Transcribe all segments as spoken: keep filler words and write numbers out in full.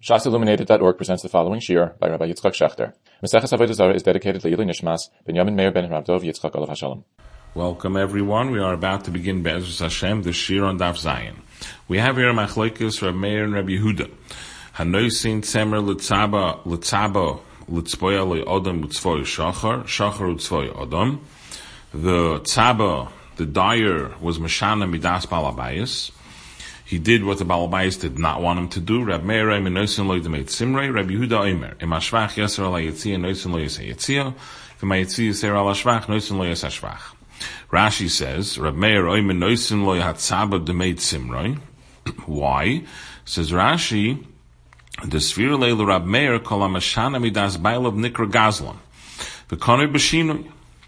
Shas Illuminated dot org presents the following shir by Rabbi Yitzchak Shechter. Maseches Avodah Zarah is dedicated to Yili Nishmas, Binyamin Meir ben Rav Dov Yitzchak Olav Hashalom. Welcome everyone. We are about to begin Be'ezus Hashem, the shir on Daf Zayin. We have here Machlokes Rav Meir and Rabbi Yehuda. Hanoisin Tzemer Litzaba Litzaba Litzboya Le'odam Utzvoy Shachar Shachar Utzvoy Odam. The tzaba, the dyer, was Mashana Midas Balabayas. He did what the Balabayas did not want him to do. Rab Meir Eimer Noisin Lo Yidameit Simrei. Rabbi Yehuda Eimer Im Hashvach Yeser Ala Yetzia Noisin Lo Yisei Yetzia. Im Yetzia Yeser Ala Shvach Noisin Lo Yisei Shvach. Rashi says Rab Meir Eimer Noisin Lo Yatzaba Demeit Simrei. Why? Says Rashi, the Sfir Leil Rab Meir Kol HaMashana Midas Bailav Nikra Gazlan. V'konei B'shinui.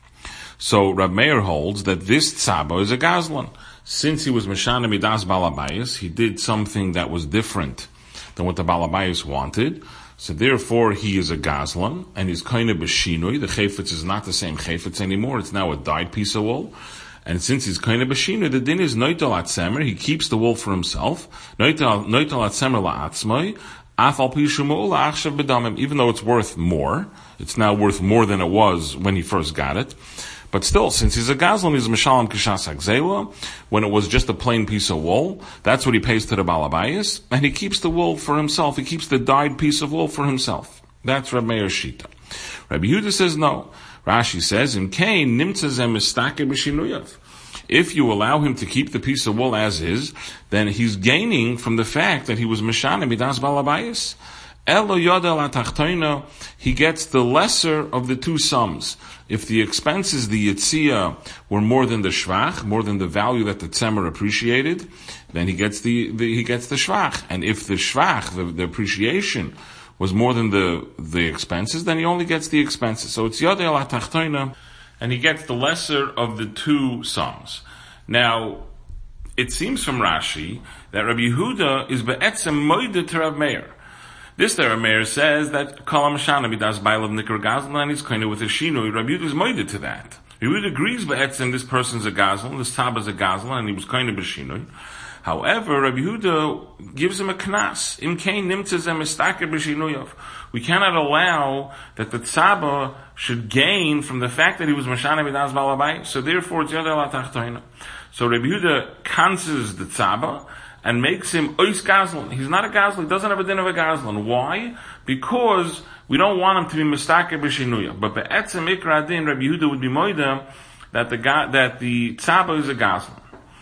So Rab Meir holds that this tzaba is a gazlan. Since he was Meshana Midas Balabayas, he did something that was different than what the Balabayas wanted. So therefore he is a gazlan, and he's kind of b'shinui. The chayfetz is not the same chayfetz anymore. It's now a dyed piece of wool. And since he's kind of b'shinui, the din is noital atzemer. He keeps the wool for himself. Noital atzemer la'atzmai. Afal pishumu la'achshav b'damim. Even though it's worth more, it's now worth more than it was when he first got it. But still, since he's a gazlan, he's a mishalam kishas hagzela. When it was just a plain piece of wool, that's what he pays to the balabayas, and he keeps the wool for himself. He keeps the dyed piece of wool for himself. That's Reb Meir's shita. Rabbi Yehuda says no. Rashi says, "In kain nimtzazem mistake b'shinuyav." If you allow him to keep the piece of wool as is, then he's gaining from the fact that he was mishana midas balabayas. Elo yodel atachtoina, he gets the lesser of the two sums. If the expenses, the yitzia, were more than the shvach, more than the value that the tzemer appreciated, then he gets the, the he gets the shvach. And if the shvach, the, the appreciation, was more than the the expenses, then he only gets the expenses. So it's yodel atachtoina, and he gets the lesser of the two sums. Now, it seems from Rashi that Rabbi Yehuda is be'etzem moide to Rav Meir. This there, Meir says that Kol HaMashana Midas Bailav Nikra Gazlan, and he's kind of with a shinui. Rabbi Yehuda is moided to that. Rabbi Yehuda agrees be'etzem this person's a gazlan, this tzaba is a gazlan, and he was kind of a shinui. However, Rabbi Yehuda gives him a knas. Im kein nimtzazem mistaker b'shinuyav. We cannot allow that the tzaba should gain from the fact that he was Mashana Midas Balabai. So therefore, it's yodel atachtoina. So Rabbi Yehuda cancels the tzaba and makes him ois gazlan. He's not a gazlan. He doesn't have a din of a gazlan. Why? Because we don't want him to be mistaker b'shinuya. But be'etzem ikra din, Rabbi Yehuda would be moida that the that the tzaba is a gazlan.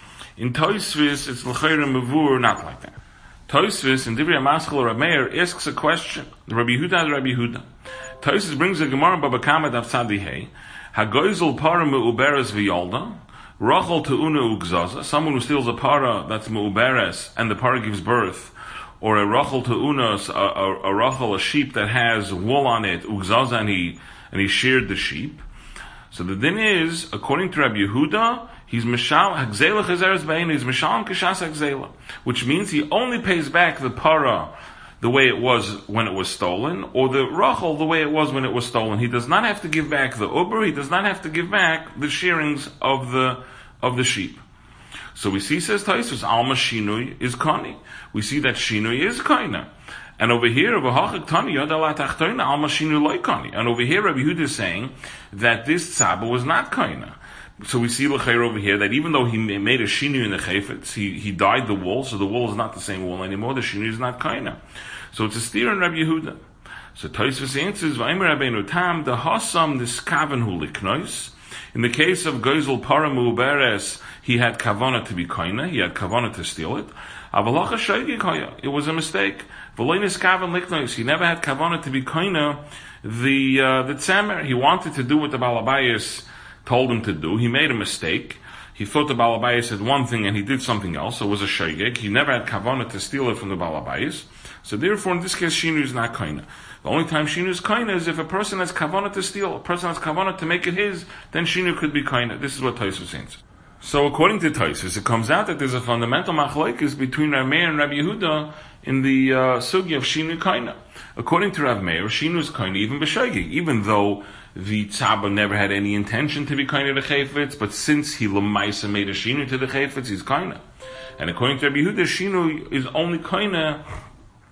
In Tosfos, it's l'chayre mavur, not like that. Tosfos in Divrei Maschil Rab Meir asks a question. Rabbi Yehuda, Rabbi Yehuda. Tosfos brings a gemara Baba Kama Daf Tzadihei. Hagoizel para me'uberes v'yolda. Rachel te'una ugzaza, someone who steals a para that's mu'uberes, and the para gives birth, or a Rachel te'una, a, a, a Rachel, a sheep that has wool on it, ugzaza, and he, and he sheared the sheep. So the din is, according to Rabbi Yehuda, he's mishal, hagzela chezeres bein, he's mishal kishas hagzela, which means he only pays back the para the way it was when it was stolen, or the Rachel the way it was when it was stolen. He does not have to give back the uber, he does not have to give back the shearings of the of the sheep. So we see, says Tosfos, Alma Shinui is Kani. We see that Shinui is Kaina. And over here, V'hachak Tani Yodel Atachtoina, Alma Shinui Loi Kani. And over here, Rabbi Yehuda is saying that this tzaba was not Kaina. So we see l'chayr over here that even though he made a Shinui in the chayfetz, he, he dyed the wool, so the wool is not the same wool anymore, the Shinui is not Kaina. So it's a steer in Rabbi Yehuda. So Tosfos answers, V'aymer Rabbeinu Tam, the Hasam Niskaven Hu Liknois. In the case of Gozel Para Mu'beres, he had kavana to be koina, he had kavana to steal it. Avalacha Shoigi Koya, it was a mistake. V'loinis Kavan Liknois, he never had kavana to be koina, the, uh, the tzemer. He wanted to do what the Balabayas told him to do. He made a mistake. He thought the Balabayas said one thing and he did something else, so it was a shoigeg. He never had kavana to steal it from the Balabayas. So therefore, in this case, Shinu is not koina. The only time Shinu is koina is if a person has kavana to steal, a person has kavana to make it his, then Shinu could be koina. This is what Tosfos says. So according to Tosfos, it comes out that there's a fundamental machlokes between Rav Meir and Rabbi Yehuda in the uh, sugi of Shinu koina. According to Rav Meir, Shinu is koina even b'shoigeg, even though the tzaba never had any intention to be koina the chayfetz, but since he lemaisa made a Shinu to the chayfetz, he's koina. And according to Rabbi Yehuda, Shinu is only koina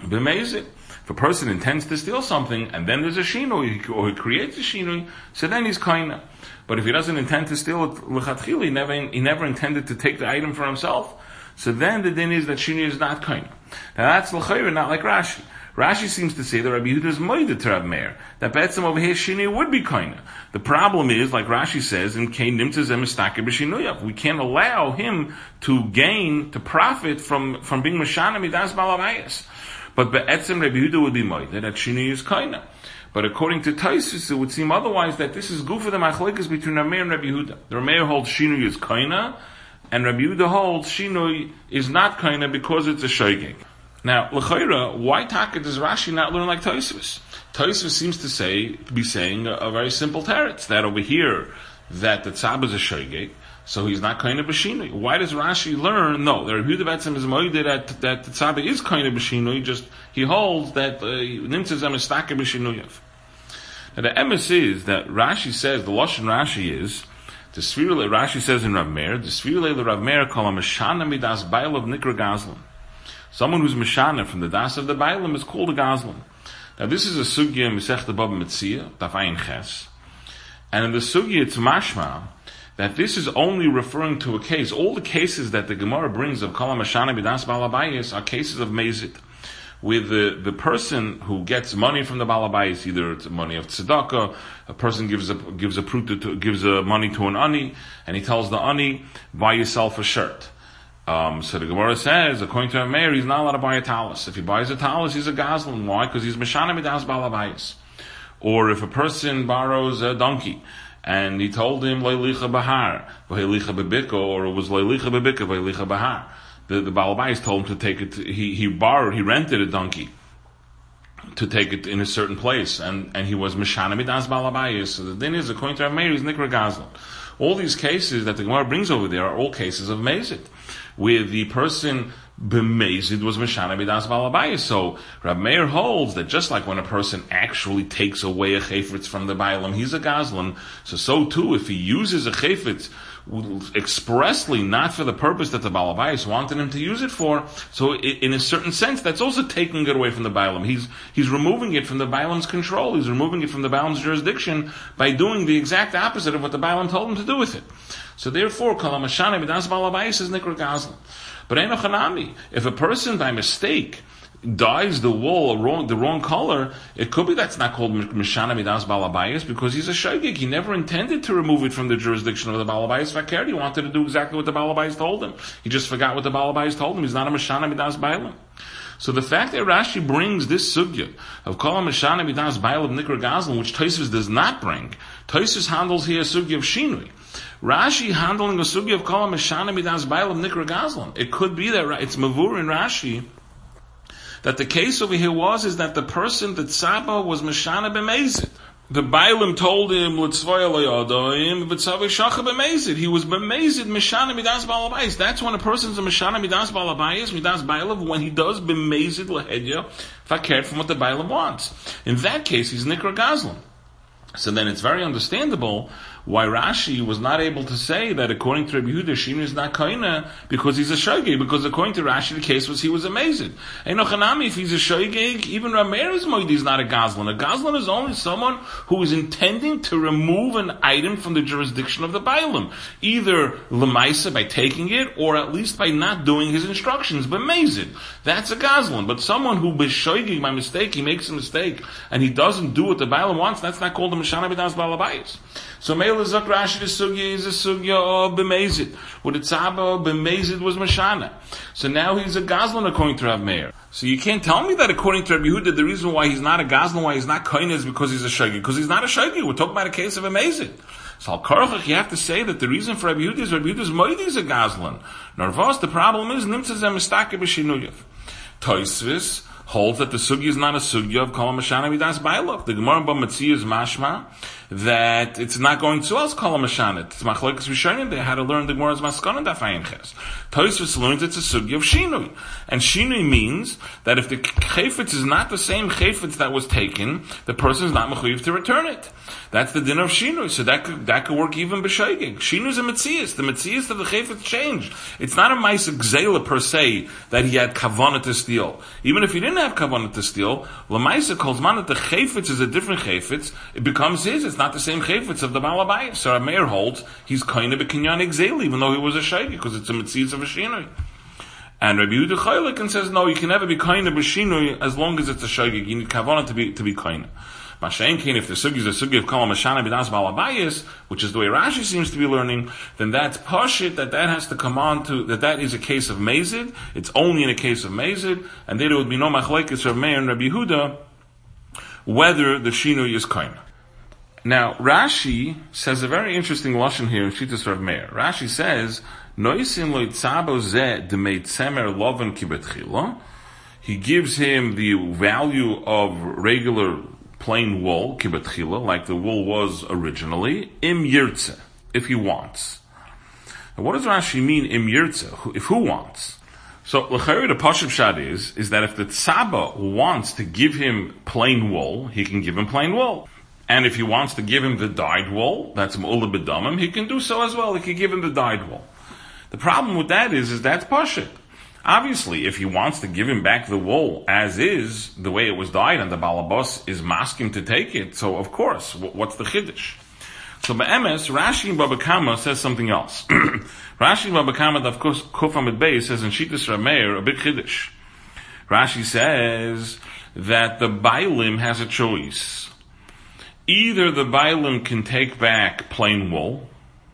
b'mezid. If a person intends to steal something, and then there's a shinui, or he creates a shinui, so then he's kaina. But if he doesn't intend to steal it, l'chatchila, he never, he never intended to take the item for himself, so then the din is that shinui is not kaina. Now that's l'chayra, not like Rashi. Rashi seems to say that Rabbi Yehuda is moided to Rav Meir, that betzim over here shinui would be kaina. The problem is, like Rashi says, in Kain nimtzah zeh mistake b'shinuyav, we can't allow him to gain, to profit from, from being mashana midas balabayas. But be'etzim Rabbi Yehuda would be moided that shinui is kaina. But according to Taisus, it would seem otherwise, that this is good for the machlokes between Rav Meir and Rabbi Yehuda. The Rav Meir holds shinui is kaina, and Rabbi Yehuda holds shinui is not kaina because it's a shoygeg. Now, l'chayra, why taka does Rashi not learn like Taisus? Taisus seems to say, be saying a, a very simple teretz, that over here, that the tzab is a shoygeg, so he's not kaina b'shinui. Why does Rashi learn? No, the Rabbi Yehuda betzim is moided that that the tzab is kaina b'shinui. Just he holds that nimtzah zeh mistake b'shinuyav. Now the emes is that Rashi says the lashon Rashi is the svirule. Rashi says in Rav Meir the svirule the Rav Meir kol mashana midas bail of nikra gazlan. Someone who's mashana from the das of the bailam is called a gazlan. Now this is a sugya in Masechta Bava Metzia daf ayin ches, and in the sugya it's mashma that this is only referring to a case. All the cases that the Gemara brings of Kol HaMashana B'das Balabayis are cases of Mezid, with the, the person who gets money from the Balabayis, either it's money of tzedakah, a person gives a, gives a, to, gives a money to an ani, and he tells the ani, buy yourself a shirt. Um, so the Gemara says, according to Meir, he's not allowed to buy a talus. If he buys a talus, he's a gazlan. Why? Because he's Mashana B'das Balabayis. Or if a person borrows a donkey, and he told him Leilicha Bahar, Vahilicha Bebiko, or it was Leilicha Bebika, Vahilicha Bahar. The the Balabais told him to take it. He he borrowed, he rented a donkey to take it in a certain place, and, and he was Mishana Midas Balabais. So the thing is, according to Rameir, he's Nikra Gazlan. All these cases that the Gemara brings over there are all cases of Mezid, where the person b'mezid was Mishana Midas Balabayis. So Rav Meir holds that just like when a person actually takes away a chayfetz from the bailam, he's a gazlan. So so too, if he uses a chayfetz expressly not for the purpose that the Balabayis wanted him to use it for, so in a certain sense, that's also taking it away from the bailam. He's he's removing it from the bailam's control. He's removing it from the bailam's jurisdiction by doing the exact opposite of what the bailam told him to do with it. So therefore, Kol HaMashana B'das Balabayis is Nikra Gazlan. But Eino Chanami, if a person by mistake dyes the wool wrong, the wrong color, it could be that's not called Mishana Midas Balabayis because he's a shaygig. He never intended to remove it from the jurisdiction of the Balabayis Fakir. He wanted to do exactly what the Balabayis told him. He just forgot what the Balabayis told him. He's not a Mishana Midas Bailam. So the fact that Rashi brings this sugya of Kol HaMashana Midas Bail of Nikra Gazlan, which Tosfos does not bring, Tosfos handles here a sugya of Shinui. Rashi handling a sugya of Kol HaMashana Midas Bail of Nikra Gazlan. It could be that it's Mavur in Rashi that the case over here was is that the person that Tzaba was Mashana b'mezid. The Bailim told him L'tzvaya L'yadayim V'tzavay Shacha b'mezid. He was b'mezid Mashana Midas Balabayis. That's when a person's a Mashana Midas Balabayis, Midas Bailav, when he does b'mezid L'hedya Fakert from what the Bailim wants. In that case, he's Nikra Gazlan. So then it's very understandable why Rashi was not able to say that according to Rabbi Yehuda, Shinui is not kaina because he's a shoygeg. Because according to Rashi, the case was he was amazed. Eino Chanami, if he's a shoygeg, even Rameir's moed is not a gazlan. A gazlan is only someone who is intending to remove an item from the jurisdiction of the bailam, either lemaisa by taking it, or at least by not doing his instructions. B'mezid, that's a gazlan. But someone who b'shoygeg by mistake, he makes a mistake and he doesn't do what the bailam wants, that's not called a mishana b'das balabayis. So Meila Zak Rashi, the sugya is a sugya of b'mezid. With the tzaba, b'mezid was mashana. So now he's a gazlan according to Rav Meir. So you can't tell me that according to Rabbi Yehuda, the reason why he's not a gazlan, why he's not kaina, is because he's a shogeg. Because he's not a shogeg. We're talking about a case of b'mezid. So al karachach, you have to say that the reason for Rabbi Yehuda is Rabbi Yehuda's moed is a gazlan. Narvos, the problem is nimtzah zeh mistake b'shinuyav. Tosfos holds that the sugya is not a sugya of Kol HaMashana Midas Bailov. The Gemara Bava Metzia is mashma that it's not going to us call a mashanet. It's machlokes rishonim. They had to learn the Gemara's maskana daf ayin ches. Tosfos learns it's a sugi of shinui, and shinui means that if the chayfetz is not the same chayfetz that was taken, the person is not mechuyev to return it. That's the din of shinui. So that could that could work even b'shoigig. Shinui is a metzias. The metzias of the chayfetz changed. It's not a ma'aseh gzeila per se that he had kavanah to steal. Even if he didn't have kavanah to steal, l'ma'aseh calls man that the chayfetz is a different chayfetz. It becomes his. It's not the same chayfetz of the Baal Habayis. So our mayor holds he's kind of a kinyan gzeila, even though he was a shaygi, because it's a metzias of a shinui. And Rabbi Yehuda Chaylik and says no, you can never be kind of a shinui as long as it's a shaygi. You need kavanah to be to be kind. Mashenkin, if the sugi is a sugi of kol mashana b'das Baal Habayis, which is the way Rashi seems to be learning, then that's pashit, that that has to come on to, that that is a case of mezid. It's only in a case of mezid, and there would be no machlekes of Meir and Rabbi Yehuda whether the shinui is kain. Now, Rashi says a very interesting lashon here in Shittas Rav Meir. Rashi says, Noisin lo yitzabo zeh demei tzemer loven ki betchila. He gives him the value of regular plain wool, ki betchila, like the wool was originally, im yirtze, if he wants. Now, what does Rashi mean, im yirtze, if who wants? So, l'chayr, the pashut pshat is, is that if the tzaba wants to give him plain wool, he can give him plain wool. And if he wants to give him the dyed wool, that's m'ula b'damim, he can do so as well. He can give him the dyed wool. The problem with that is, is that's pashut. Obviously, if he wants to give him back the wool as is, the way it was dyed, and the balabas is masking to take it, so of course, what's the chiddush? So be'emes, Rashi in Baba Kama says something else. Rashi in Baba Kama, of course, Kuf Amid Beis says in Shittas Rav Meir, a big chiddush. Rashi says that the Bailim has a choice. Either the Bailim can take back plain wool,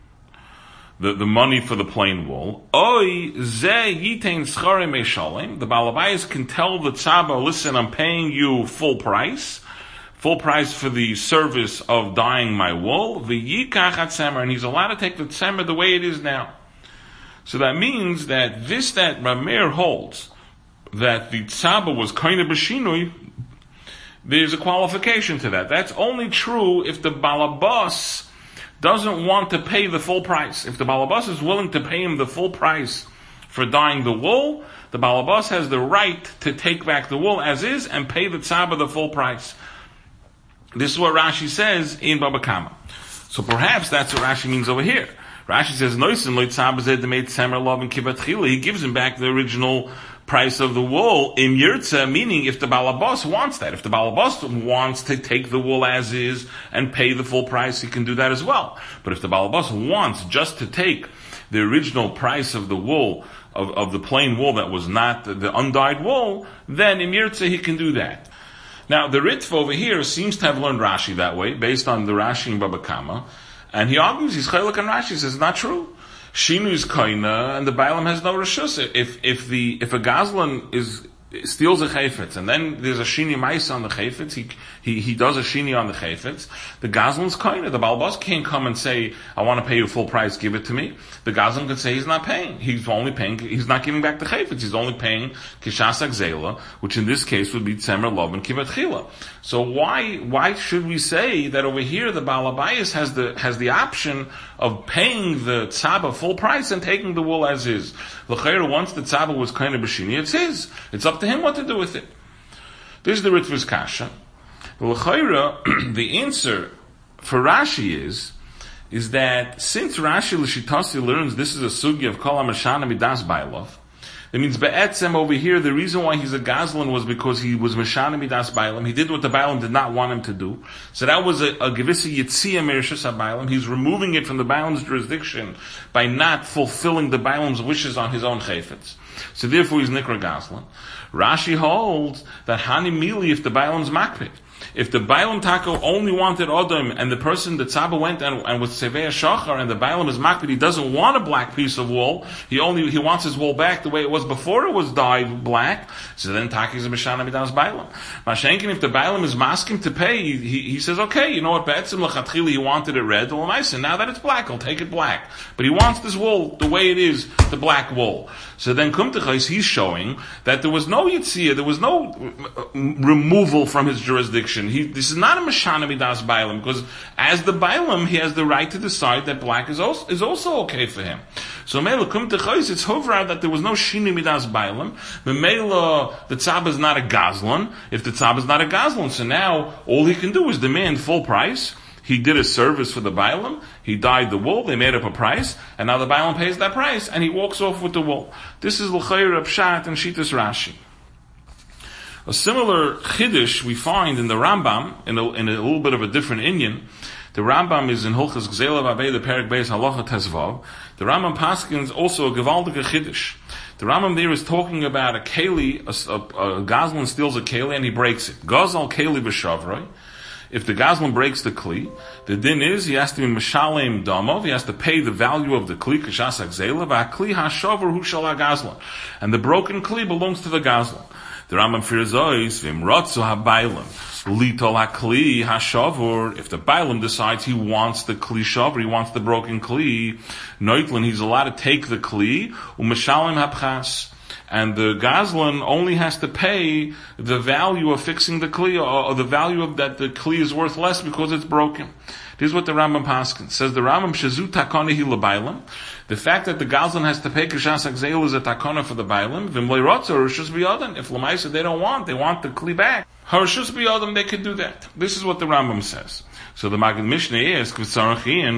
the, the money for the plain wool, Oi ze yitein schare meishalim, the Baal Habayis can tell the tzaba, listen, I'm paying you full price, full price for the service of dyeing my wool, v'yikach atzemer, and he's allowed to take the tzemer the way it is now. So that means that this that Rav Meir holds, that the tzaba was kind of b'shinui, there's a qualification to that. That's only true if the balabas doesn't want to pay the full price. If the balabas is willing to pay him the full price for dyeing the wool, the balabas has the right to take back the wool as is and pay the tzaba the full price. This is what Rashi says in Baba Kama. So perhaps that's what Rashi means over here. Rashi says, Noisin lo tzaba zeh demei tzemer lov and kibat chila. He gives him back the original price of the wool in yirtza, meaning if the balabas wants that, if the balabas wants to take the wool as is and pay the full price, he can do that as well. But if the balabas wants just to take the original price of the wool, of, of the plain wool that was not the, the undyed wool, then in yirtza he can do that. Now the Ritva over here seems to have learned Rashi that way, based on the Rashi in Baba Kama, and he argues, he's chaylik on Rashi, says it's not true. Shinu is koina, and the Bailam has no reshus. If if the if a gazlan is steals a chayfetz, and then there's a shini ma'isa on the chayfetz, he he he does a shini on the chayfetz, the gazlan's koina. The balbas can't come and say, I want to pay you full price, give it to me. The gazlan could say he's not paying. He's only paying. He's not giving back the chayfetz. He's only paying kishas agzela, which in this case would be tzemer lov and kivat chila. So why why should we say that over here the Baal Habayis has the has the option of paying the tzaba full price and taking the wool as is? L'chayra, once the tzaba was kind of b'shini, it's his. It's up to him what to do with it. This is the Ritva's kasha. L'chayra, the answer for Rashi is is that since Rashi l'shitasi learns this is a sugi of kol hamashana midas bailov, it means be'etzem over here, the reason why he's a gazlan was because he was mashana midas bailam. He did what the bailam did not want him to do. So that was a gevissa yitzia merishus ha-bailam. He's removing it from the bailam's jurisdiction by not fulfilling the bailam's wishes on his own chayfetz. So therefore he's nikra gazlan. Rashi holds that hani mili if the bailam's makpid. If the Bailam Tako only wanted Odom, and the person, the Tzaba went and, and with Sevei Shachar, and the Bailam is Makbid, he doesn't want a black piece of wool, he only, he wants his wool back the way it was before it was dyed black, so then Taki is a Mishana Midas Bailam. Mashenkin, if the Bailam is masking to pay, he, he, he says, okay, you know what, Be'etzim L'chatchili, he wanted it red, well, nice, and now that it's black, I'll take it black. But he wants this wool the way it is, the black wool. So then Kumtechais, he's showing that there was no Yitzia, there was no removal from his jurisdiction. position. He, this is not a Mashana Midas Bailam, because as the Bailam, he has the right to decide that black is also, is also okay for him. So Mela Kum Techos, it's Hovra that there was no Shini Midas Bailam. The Mela, the Tzab is not a Gazlan. If the Tzab is not a Gazlan, so now all he can do is demand full price. He did a service for the Bailam, he dyed the wool, they made up a price, and now the Bailam pays that price, and he walks off with the wool. This is L'chayr Pshat and Shitas Rashi. A similar Chiddush we find in the Rambam, in a, in a little bit of a different Inyan. The Rambam is in Hilchas Gzela Vavei, the Perek Beis Halacha Tezvav. The Rambam Paskins also a Gewaldige Chiddush. The Rambam there is talking about a Keli, a, a, a Gazlan steals a Keli and he breaks it. Gazal Keli B'Shavroi. If the Gazlan breaks the Kli, the din is he has to be Mishalem Damov, he has to pay the value of the Kli, Kashas Gzela, V'Akli HaShavar Hu Shal HaGazlan. And the broken Kli belongs to the Gazlan. The Rambam Firzois, Vimrotzu HaBailam, Litol HaKli HaShavur. If the Bailam decides he wants the Kli Shavar, he wants the broken Kli, Noitlin, he's allowed to take the Kli, U'Mishalem HaPchas. And the Gazlan only has to pay the value of fixing the Kli, or, or the value of that the Kli is worth less because it's broken. This is what the Rambam Paskin says. The Rambam Shazu Takonahi LeBailam. The fact that the Gazlan has to pay Kashas Akzeil is a takona for the Bailam. V'mlei Rotza Rishus B'Yodam. If Lamaisa they don't want, they want the Kli back. Harishus B'Yodam, they could do that. This is what the Rambam says. So the Maggid Mishnah is what's the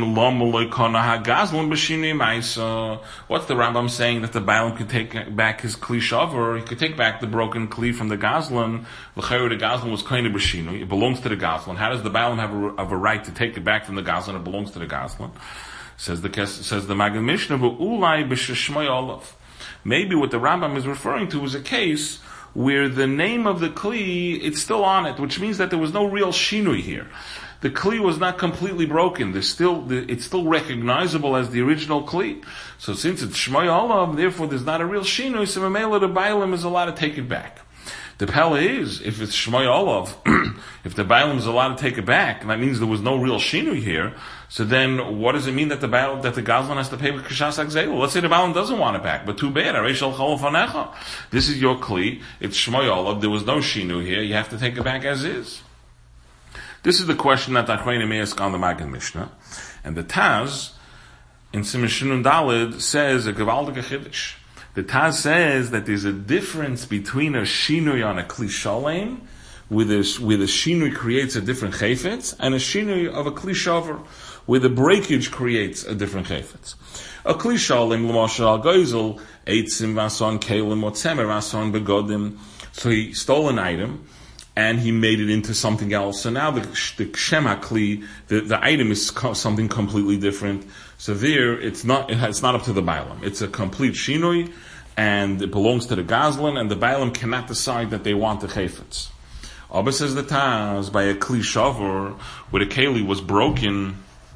Rambam saying that the Bailam could take back his Kli Shavar, he could take back the broken Kli from the Gazlan. The Gazlan was kind of b'shinui. It belongs to the Gazlan. How does the Bailam have a, have a right to take it back from the Gazlan? It belongs to the Gazlan. Says the says the Maggid Mishnah, Ulai b'sheshmoi olav. Maybe what the Rambam is referring to is a case where the name of the Kli, it's still on it, which means that there was no real shinui here. The Kli was not completely broken. There's still, it's still recognizable as the original Kli. So since it's Shmoi Olav, therefore there's not a real Shinui, so Mamela the Bailam is allowed to take it back. The Pella is, if it's Shmoi Olav, if the Bailam is allowed to take it back, and that means there was no real Shinui here, so then what does it mean that the Bailam, that the Gazlan has to pay with Kashas Akzelu? Let's say the Bailam doesn't want it back, but too bad, Areshal Cholofanecha. This is your Kli, it's Shmoi Olav, there was no Shinui here, you have to take it back as is. This is the question that Achreinim ask on the Maggid Mishnah. And the Taz, in Siman Shinun Daled, says a Gewaldige Chiddush. The Taz says that there's a difference between a Shinui on a Kli Shalem, where the, where the Shinui creates a different Chayfetz, and a Shinui of a Kli Shavar, where the breakage creates a different Chayfetz. A Kli Shalem, L'moshel Al-Goizel, Eitzim Vason Kelim, or Tzemer Vason Begodim. So he stole an item, and he made it into something else. So now the the Shema Kli, the, the item is co- something completely different. So there, it's not it's not up to the Bailam. It's a complete Shinui, and it belongs to the Gazlan, and the Bailam cannot decide that they want the Chayfetz. Abba says the Taz, by a Kli Shavar, where the Keli was broken,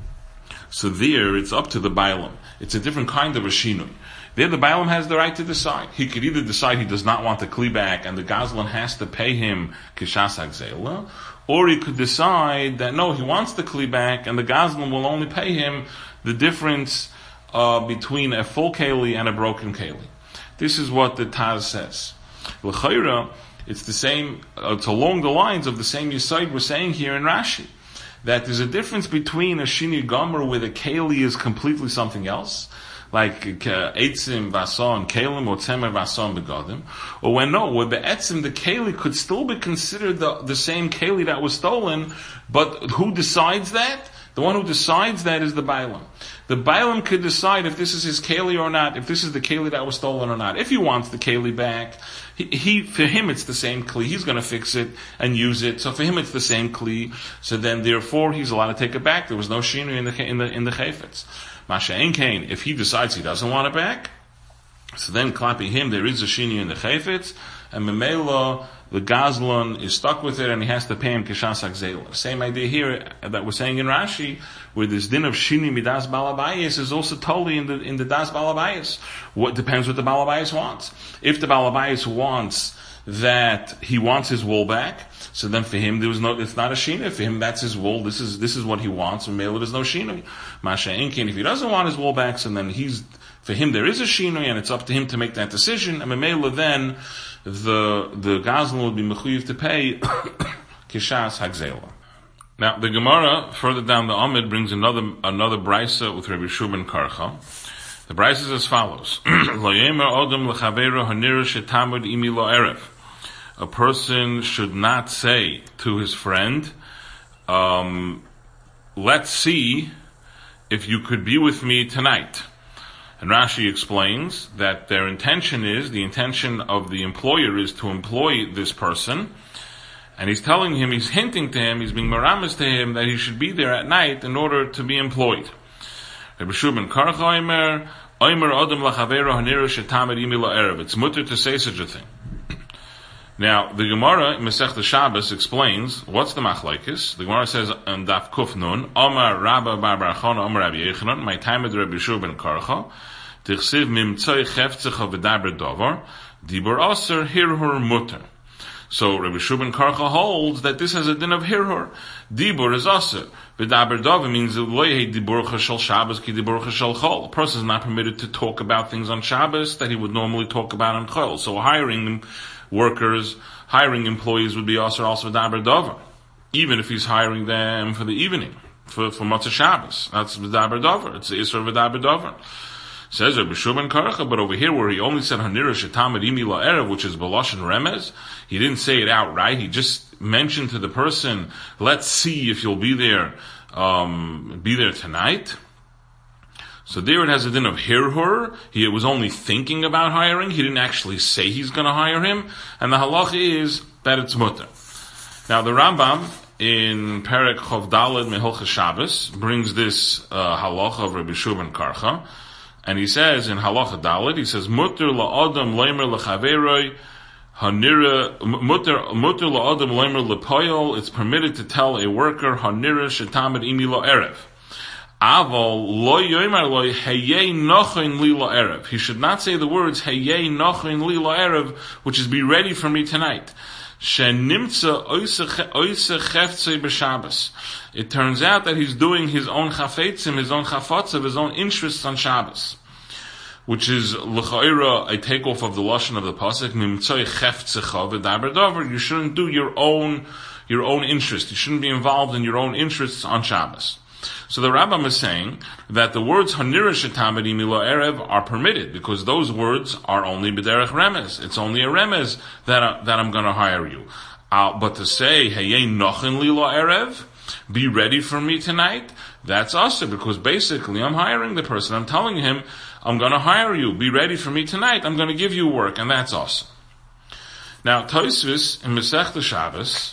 so there, it's up to the Bailam. It's a different kind of a Shinui. There the Bailam has the right to decide. He could either decide he does not want the Kli back and the Gazlan has to pay him Kishas Akzela, or he could decide that no, he wants the Kli back and the Gazlan will only pay him the difference uh, between a full Keli and a broken Keli. This is what the Taz says. L'chayra, it's the same, uh, it's along the lines of the same Yesod we're saying here in Rashi, that there's a difference between a Shini Gomer where the Keli is completely something else, like Eitzim, Vason, Kalim, or Tzemer, Vason, Begodim. Or when no, where Be'etzim, the Keli could still be considered the, the same Keli that was stolen, but who decides that? The one who decides that is the Bailam. The Bailam could decide if this is his Keli or not, if this is the Keli that was stolen or not. If he wants the Keli back, he, he for him it's the same Kli. He's going to fix it and use it. So for him it's the same Kli. So then therefore he's allowed to take it back. There was no Shinu in the in the in the Chayfetz. Masha Ein Kain, if he decides he doesn't want it back, so then clapping him, there is a Shinu in the Chayfetz, and Memela, the Gazlan is stuck with it and he has to pay him Kishas Akzela. Same idea here that we're saying in Rashi, where this din of Shini Midas Balabayas is also totally in the in the Das Balabayas. What depends what the Balabayas wants. If the Balabayas wants that he wants his wool back, so then for him there was no, it's not a shina. For him that's his wool. This is this is what he wants. And Mela there's no shina. Masha Inkin, if he doesn't want his wool back, so then he's for him there is a shina, and it's up to him to make that decision. And Mela then the the Gazlan would be mechuyev to pay kishas hagzela. Now, the Gemara, further down the Amid, brings another another brisa with Rabbi Shua ben Karcha. The brisa is as follows. Lo yemer odom lechaveiro hanira shetamud imi lo erev. A person should not say to his friend, um, let's see if you could be with me tonight. And Rashi explains that their intention is, the intention of the employer is to employ this person, and he's telling him, he's hinting to him, he's being maramis to him that he should be there at night in order to be employed. Rabbi Shua ben Karcha Omer, Omer Odom Lachaveiro Hanira Shetamed Imi Lo Erev. It's mutter to say such a thing. Now, the Gemara in Masechta Shabbos explains what's the machlokes. The Gemara says on Daf Kuf Nun, Omar Rabba Bar Bar Chana Omar Rabbi Yechanan, my time with Rabbi Shua ben Karcha, Tichsiv Mimtzoi Chefzecha V'Daber Dovar, Dibur Aser Hirhur Mutter. So Rabbi Shua ben Karcha holds that this has a din of hirhur. Dibur is aser. V'daber dover means loyhe dibur chashal Shabbos ki dibur chashal chol. A person is not permitted to talk about things on Shabbos that he would normally talk about on chol. So hiring workers, hiring employees would be aser also v'daber dover, even if he's hiring them for the evening, for for Motzei Shabbos. That's v'daber dover. It's isur v'daber dover. Says Rabbi Shua ben Karcha, but over here where he only said Hanira Shetamed Imi Lo Erev, which is B'lashon Remez, he didn't say it outright. He just mentioned to the person, let's see if you'll be there, um, be there tonight. So there it has a din of hirhur. He was only thinking about hiring. He didn't actually say he's going to hire him. And the halacha is that it's mutter. Now the Rambam in Perek Chov Daled Mehilchas Shabbos brings this uh, halacha of Rabbi Shua ben Karcha. And he says in Halacha Dalet, he says, Mutter la'adam leimer l'chaveroi, hanira, mutter, mutter la'adam leimer l'poyol, it's permitted to tell a worker, hanira shetamed imi lo erev. Aval lo yomer lo heyei nochen li lo erev. He should not say the words, heyei nochen li lo erev, which is be ready for me tonight. Shenimtza oise cheftzei b'Shabbos. It turns out that he's doing his own chafetzim, his own chafotzav, his own interests on Shabbos, which is l'cha'ira a takeoff of the lashon of the pasuk nimtzoi cheftzecha v'daber dover. You shouldn't do your own your own interest. You shouldn't be involved in your own interests on Shabbos. So the Rambam is saying that the words hanira shetamed imi lo erev are permitted because those words are only b'derech remez. It's only a remez that I, that I'm going to hire you. Uh, but to say heyei nochen li lo erev, be ready for me tonight, that's also because basically I'm hiring the person. I'm telling him I'm going to hire you. Be ready for me tonight. I'm going to give you work, and that's awesome. Now Tosfos in Masechta Shabbos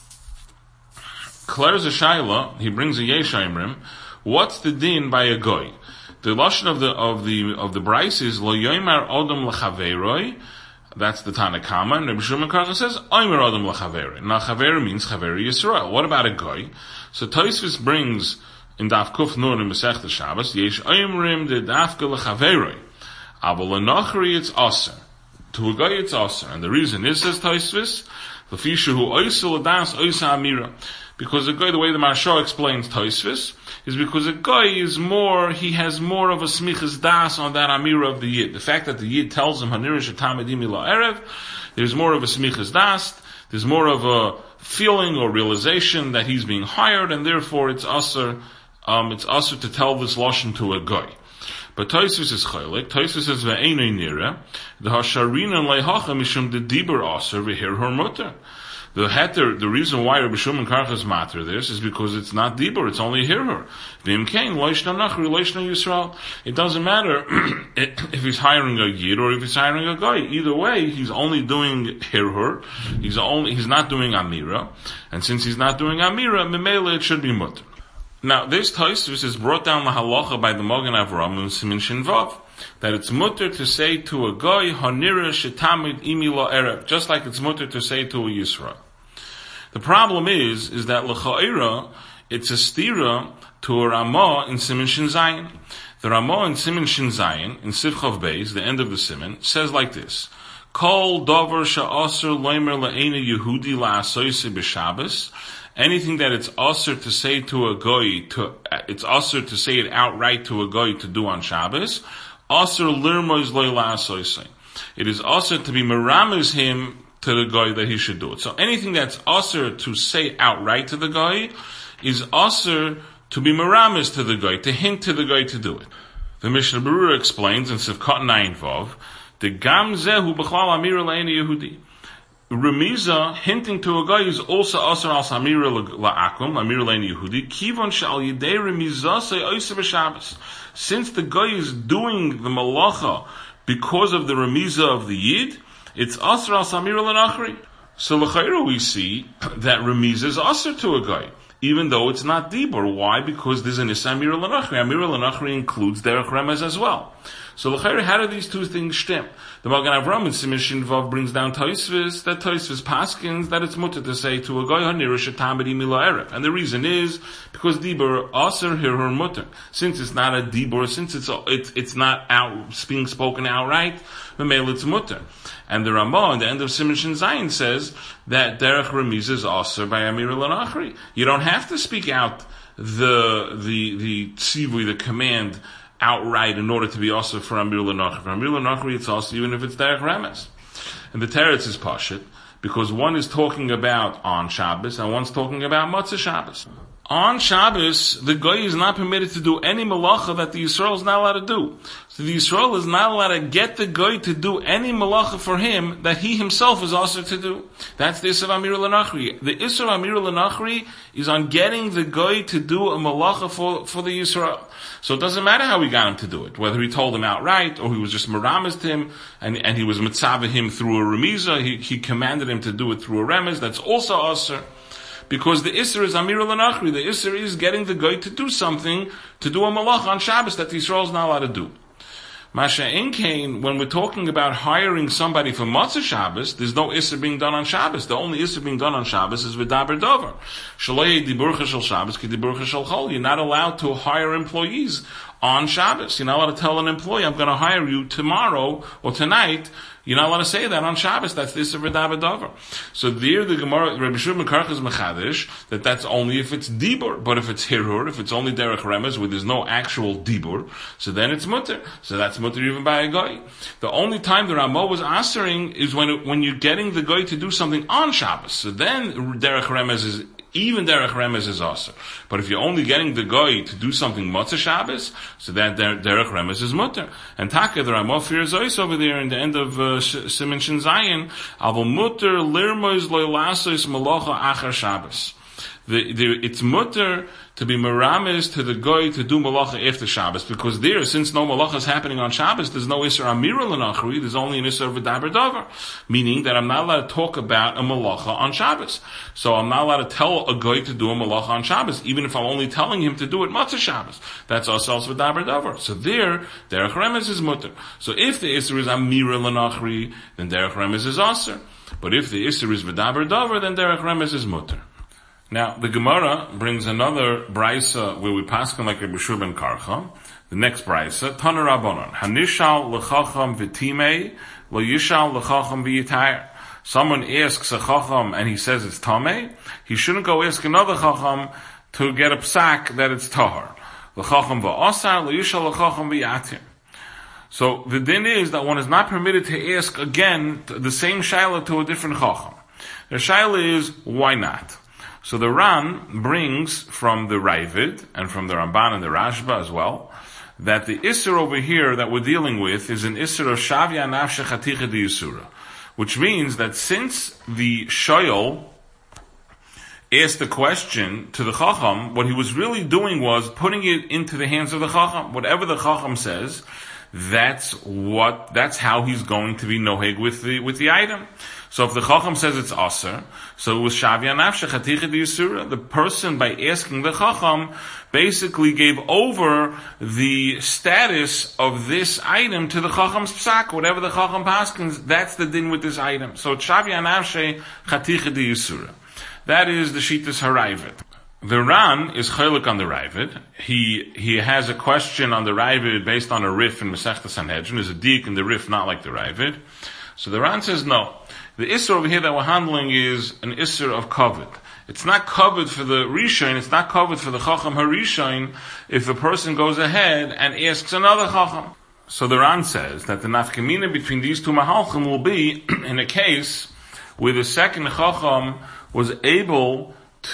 declares a shaila. He brings a yeshayimrim. What's the din by a goy? The lashon of the of the of the brayse is lo yomer odom lechaveroi. That's the Tanakama. And Rabbi Shua ben Karcha says omer odom lechaveroi. Now chaver means chaver Yisrael. What about a goy? So Tosfos brings in Daf Kuf Nun in Masechta Shabbos yesh oyimrim de dafka lechaveroi. Aval lenachri it's aser. To a goy it's aser, and the reason is, says Tosfos, l'fishu hu oisel adas oisa amira. Because a guy, the way the Maharsha explains Tosfos, is because a guy is more, he has more of a smichas das on that amira of the yid. The fact that the yid tells him, Hanira shetamed imi lo erev, there's more of a smichas das, there's more of a feeling or realization that he's being hired, and therefore it's usher, um, it's usher to tell this lashon to a guy. But Tosfos is chaylik. Tosfos says ve'enei nira, the hasharina leihacha mishum de dibur aser v'hir hor mutter. The heter, the reason why Rabbi Shua ben Karcha's matter this is because it's not dibur, it's only hirhur. V'im kain loishna nachri loishna Yisrael. It doesn't matter if he's hiring a yid or if he's hiring a guy. Either way, he's only doing hirhur. He's only he's not doing amira, and since he's not doing amira, memela it should be mutter. Now, this Tosfos is brought down the halacha by the Magen Avraham in Siman Shin Vav, that it's mutter to say to a guy, Hanira shetamid imi lo erev, just like it's mutter to say to a Yisrael. The problem is, is that l'cha'ira, it's a stira to a Ramah in Siman Shin Zayin. The Ramah in Siman Shin Zayin, in Sivchav Beis, the end of the Siman, says like this: Kol davar sha'aser loimer la'ena Yehudi la'asoyse b'Shabbos. Anything that it's usher to say to a goy, to it's usher to say it outright to a goy to do on Shabbos. Usher lirmoz loy la'asoyse. It is usher to be merames him to the guy that he should do it. So anything that's usher to say outright to the guy is usher to be meramis to the guy, to hint to the guy to do it. The Mishnah Berurah explains in Sivkot Nayin Vav, the Gam Zehu B'chlal Amira L'Eini Yehudi. Remiza, hinting to a guy, is also usher al Samira La'akum, Amira L'Eini Yehudi, Kivon Sha'al Yidei Remiza Say Oyse B'Shabbos. Since the guy is doing the malacha because of the remiza of the Yid, it's usher al Samira L'Nachri. So l'chayru we see that remiza is usher to a guy, even though it's not dibur. Why? Because there's an issa Amira L'Nachri. Amira L'Nachri includes derech remez as well. So l'chayru, how do these two things stem? The Magen Avraham in Siman Shin Vav brings down Tosfos, that Tosfos paskins that it's mutter to say to a guy hanirish tamidi mila erev, and the reason is because dibur usher here her mutter. Since it's not a dibur, since it's it's it's not out being spoken outright, memel it's mutter. And the Ramah in the end of Siman Shin Zayin says that derech remiz is usher by Amira L'Nachri. You don't have to speak out the the the tzivui, the command, outright in order to be also for Amir L'Nachri. For Amir L'Nachri, it's also even if it's derech remes. And the teretz is pashut, because one is talking about on Shabbos and one's talking about Matzah Shabbos. On Shabbos, the guy is not permitted to do any malacha that the Yisrael is not allowed to do. So the Yisrael is not allowed to get the guy to do any malacha for him that he himself is also to do. That's the Isser of Amir L'Nachri. The Isser of Amir L'Nachri is on getting the guy to do a malacha for, for the Yisrael. So it doesn't matter how he got him to do it, whether he told him outright or he was just meramis to him and, and he was mitzaveh him through a remiza, he, he commanded him to do it through a remez, that's also usher. Because the Isser is Amir L'Nachri. The Isser is getting the guy to do something, to do a malach on Shabbos that the Yisrael is not allowed to do. Masha Enkain, when we're talking about hiring somebody for Matzah Shabbos, there's no Isser being done on Shabbos. The only Isser being done on Shabbos is V'daber Dover. Shalei Diburcha Shel Shabbos Ki Diburcha Shel Chol. You're not allowed to hire employees on Shabbos. You're not allowed to tell an employee, I'm going to hire you tomorrow or tonight. You're not allowed to say that on Shabbos. That's the Isser V'daber Dover. So there the Gemara, Rabbi Shimon Karch is mechadish, that that's only if it's dibur. But if it's hirur, if it's only derech remez, where there's no actual dibur, so then it's mutter. So that's mutter even by a guy. The only time the Ramah was answering is when it, when you're getting the guy to do something on Shabbos. So then derech remez is, even derech remez is also. But if you're only getting the guy to do something Matzah Shabbos, so that derech remez is mutter. And Taka, the Ramah fears Zois over there in the end of uh, Siman Shin Zayin, Avol mutter lirmois loylasos malacha achar Shabbos. The, the, it's mutter to be meramis to the guy to do malacha after Shabbos, because there, since no malacha is happening on Shabbos, there's no Isser Amira L'Nachri, there's only an Isser V'daber Dover, meaning that I'm not allowed to talk about a malacha on Shabbos. So I'm not allowed to tell a guy to do a malacha on Shabbos, even if I'm only telling him to do it Matzah Shabbos. That's also V'daber Dover. So there, derech remez is mutter. So if the Isser is Amira L'Nachri, then derech remez is aser. But if the Isser is V'daber Dover, then derech remez is mutter. Now, the Gemara brings another brisa where we paskin like Rabbi Shua ben Karcha. The next brisa, Tana Rabbanon, Hanishal l'chacham v'timei, lo yishal l'chacham v'yitayr. Someone asks a chacham and he says it's tamei, he shouldn't go ask another chacham to get a psak that it's tahar. L'chacham v'asar, lo yishal l'chacham v'yatir. So the din is that one is not permitted to ask again the same shaila to a different chacham. The shaila is, why not? So the Ran brings from the Ravid and from the Ramban and the Rashba as well, that the Isser over here that we're dealing with is an Isser of Shavya Nafshe Chaticha de Yisura, which means that since the Shoyol asked the question to the Chacham, what he was really doing was putting it into the hands of the Chacham. Whatever the Chacham says, that's what, that's how he's going to be noheg with the, with the item. So if the Chacham says it's aser, so it was Shavya Nafshe Chaticha de Yisura. The person, by asking the Chacham, basically gave over the status of this item to the Chacham's psak. Whatever the Chacham paskins, that's the din with this item. So it's Shavya Nafshe Chaticha de Yisura. That is the Shittas HaRavid. The Ran is chaylik on the Ravid. He he has a question on the Ravid based on a riff in Masechta Sanhedrin. There's a dik in the riff, not like the Ravid. So the Ran says no. The Isser over here that we're handling is an Isser of covered. It's not covered for the Rishon, it's not covered for the Chacham HaRishon if the person goes ahead and asks another Chacham. So the Ran says that the nafkamina between these two Mahalchim will be in a case where the second Chacham was able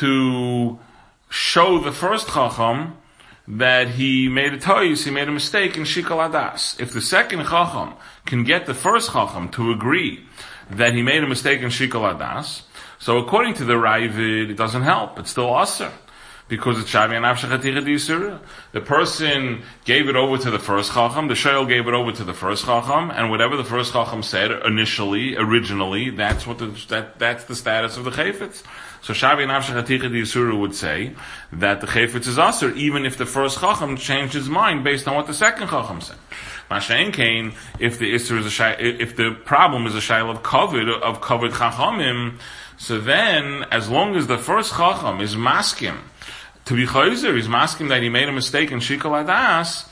to show the first Chacham that he made a toys, he made a mistake in Shikol Adas. If the second Chacham can get the first Chacham to agree that he made a mistake in Shikol Adas, so according to the Ravid, it doesn't help. It's still Aser. Because it's Shavi and Avshachatira D'Yisura. The person gave it over to the first Chacham, the Shoel gave it over to the first Chacham, and whatever the first Chacham said initially, originally, that's what the, that, that's the status of the Chayfetz. So Shavi and Avshachatira D'Yisura would say that the Chayfetz is Aser, even if the first Chacham changed his mind based on what the second Chacham said. Mashain Kain, if the Isser is a shay, if the problem is a Shail of Kovid, of Kovid Chachamim, so then, as long as the first Chacham is maskim, to be chayzer, he's masking that he made a mistake in Shikol Adas,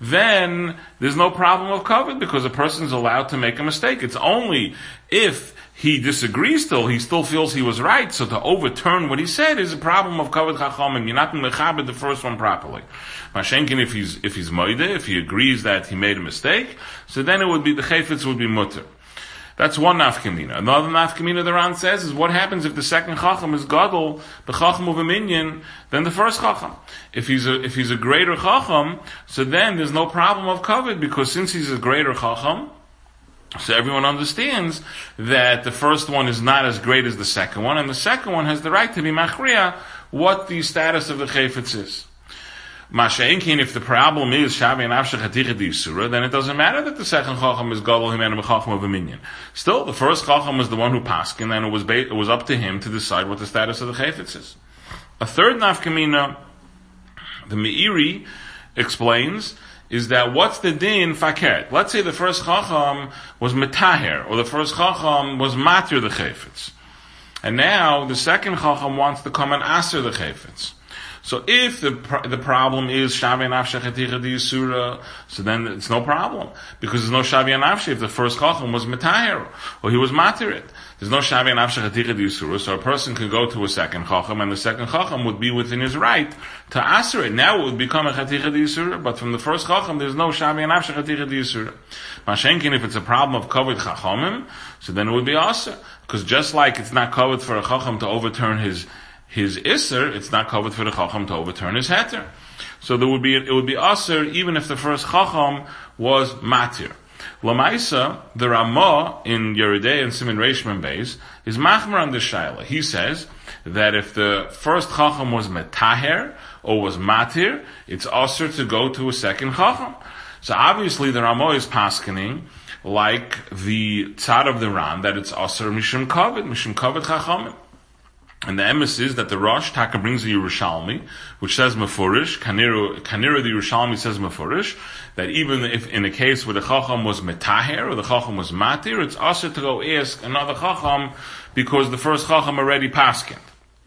then there's no problem of covet because a person's allowed to make a mistake. It's only if he disagrees still, he still feels he was right, so to overturn what he said is a problem of covet chachamim. You're not mechabed the first one properly. Mashenkin, if he's, if he's moide, if he agrees that he made a mistake, so then it would be, the chayfetz would be mutter. That's one nafkamina. Another nafkamina the Ran says is what happens if the second chacham is gadol, the chacham of a minyan, than the first chacham. If he's a, if he's a greater chacham, so then there's no problem of covet, because since he's a greater chacham, so everyone understands that the first one is not as great as the second one, and the second one has the right to be machriya what the status of the chayfetz is. Masha'inkin, if the problem is Shavi and Avshach Haticha D'Yisura, then it doesn't matter that the second Chacham is Gadol Himenu Chacham of a minyan. Still, the first Chacham was the one who paskin, and it was ba- it was up to him to decide what the status of the Chayfetz is. A third nafkamina, the Meiri explains, is that what's the din fakert? Let's say the first Chacham was Metaher, or the first Chacham was Matir the Chayfetz. And now the second Chacham wants to come and aser the Chayfetz. So if the the problem is Shavi and Avshach Haticha D'Yisura, so then it's no problem. Because there's no Shavi and Avshach if the first Chacham was Metaher, or he was Matirit. There's no Shavi and Avshach Haticha D'Yisura, so a person could go to a second Chacham, and the second Chacham would be within his right to aser it. Now it would become a Haticha D'Yisura, but from the first Chacham there's no Shavi and Avshach Haticha D'Yisura. Mashenkin, if it's a problem of Kovet Chachamim, so then it would be aser. Because just like it's not Kovet for a Chacham to overturn his his Isser, it's not covered for the Chacham to overturn his Heter. So there would be, it would be Aser even if the first Chacham was Matir. Lamaisa, the Ramah in Yeridei and Siman Reishman Beis is Machmer on the Shaila. He says that if the first Chacham was Metaher or was Matir, it's Aser to go to a second Chacham. So obviously the Ramah is paskening like the Tzad of the Ran, that it's Aser Mishum Kovet, Mishum Kovet Chachamim. And the emes is that the Rosh Taka brings the Yerushalmi, which says Mefurish, Kanira, Kanira the Yerushalmi says Mefurish, that even if in a case where the Chacham was Metaher or the Chacham was Matir, it's also to go ask another Chacham because the first Chacham already paskind.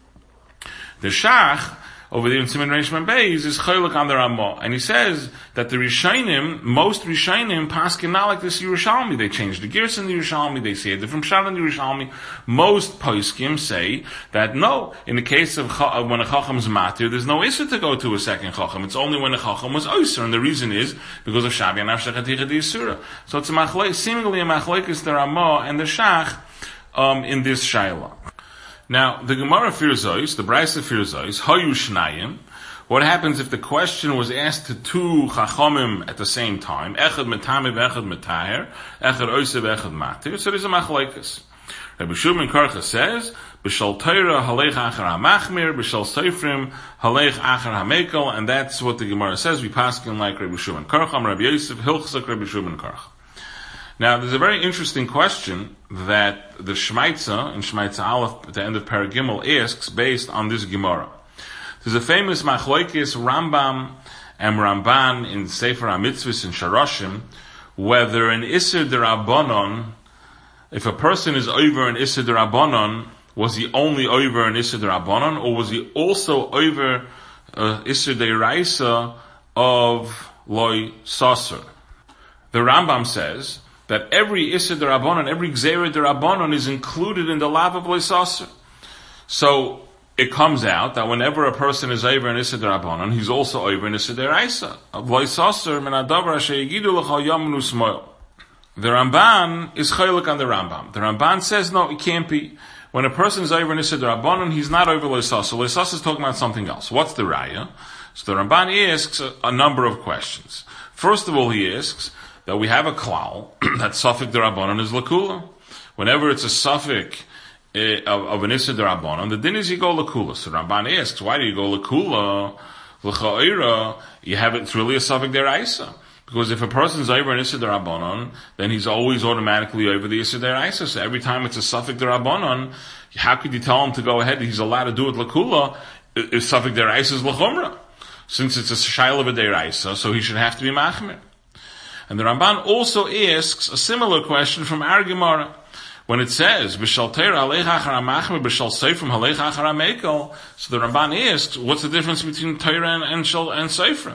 The Shach, over there in Siman Reishman Beis, is Chaylik on the Ramah. And he says that the Rishayim, most Rishayim, paskin not like this Yerushalmi. They change the gears in the Yerushalmi, they say a different shot in the Yerushalmi. Most Poskim say that no, in the case of uh, when a Chacham is Matir, there's no Issa to go to a second Chacham. It's only when a Chacham was Oyser, and the reason is because of Shavi and Avshach Haticha D'Yisura. So it's a machlek, seemingly a machlekes the Ramah and the Shach um, in this Shaila. Now, the Gemara Firzois, the Brisa Firzois, Hayu Shnayim, what happens if the question was asked to two Chachamim at the same time? Echad Metame, Echad Metaher, Echad Oisev, Echad Matir. So there's a machlekes. Rabbi Shimon Karcha says, B'shal Torah halech achar hamachmir, B'shal Seifrim halech achar hamekel, and that's what the Gemara says. We paskin like Rabbi Shimon Karcha, Rabbi Yosef, Hilchzak Rabbi Shimon Karcha. Now, there's a very interesting question that the Shmaitza, in Shmaitza Aleph, at the end of Paragimel, asks based on this Gemara. There's a famous Machlokes Rambam and Ramban in Sefer HaMitzvos in Sharoshim, whether an Isser D'Rabbanon, if a person is over an Isser D'Rabbanon, was he only over an Isser D'Rabbanon, or was he also over uh, Isser D'Oraisa of Loi Sasser? The Rambam says that every Issa D'Rabbanon, every Gzeira D'Rabbanon is included in the lav of Loisasser. So it comes out that whenever a person is over in Issa D'Rabbanon, he's also over in Issa D'Oraisa. Of Loisasser, men adavar asher yigidu l'cha yamnu smoil. The Ramban is chaylik on the Rambam. The Ramban says, no, it can't be. When a person is over an Issa D'Rabbanan, he's not over Leisasa. Leisasa is talking about something else. What's the Raya? So the Ramban asks a, a number of questions. First of all, he asks that we have a klal, that Safek D'Rabbanan is Lakula. Whenever it's a Safek uh, of, of an Issa D'Rabbanan, the din is you go Lakula. So Ramban asks, why do you go Lakula? L'cha'ira, you have it, it's really a Safek D'Raisa. Because if a person's over an Issa D'Rabbanan, then he's always automatically over the Issa D'Raisa. So every time it's a Safek D'Rabbanan, how could you tell him to go ahead? He's allowed to do it L'kula if Safek D'Raisa is L'chumra. Since it's a Shayla D'Raisa, so he should have to be Machmir. And the Ramban also asks a similar question from our Gemara. When it says, B'shal Teira Alecha Achara Machmir, B'shal Seifrim Alecha Achara Mekel, so the Ramban asks, what's the difference between Teira and, and, and Seifrim?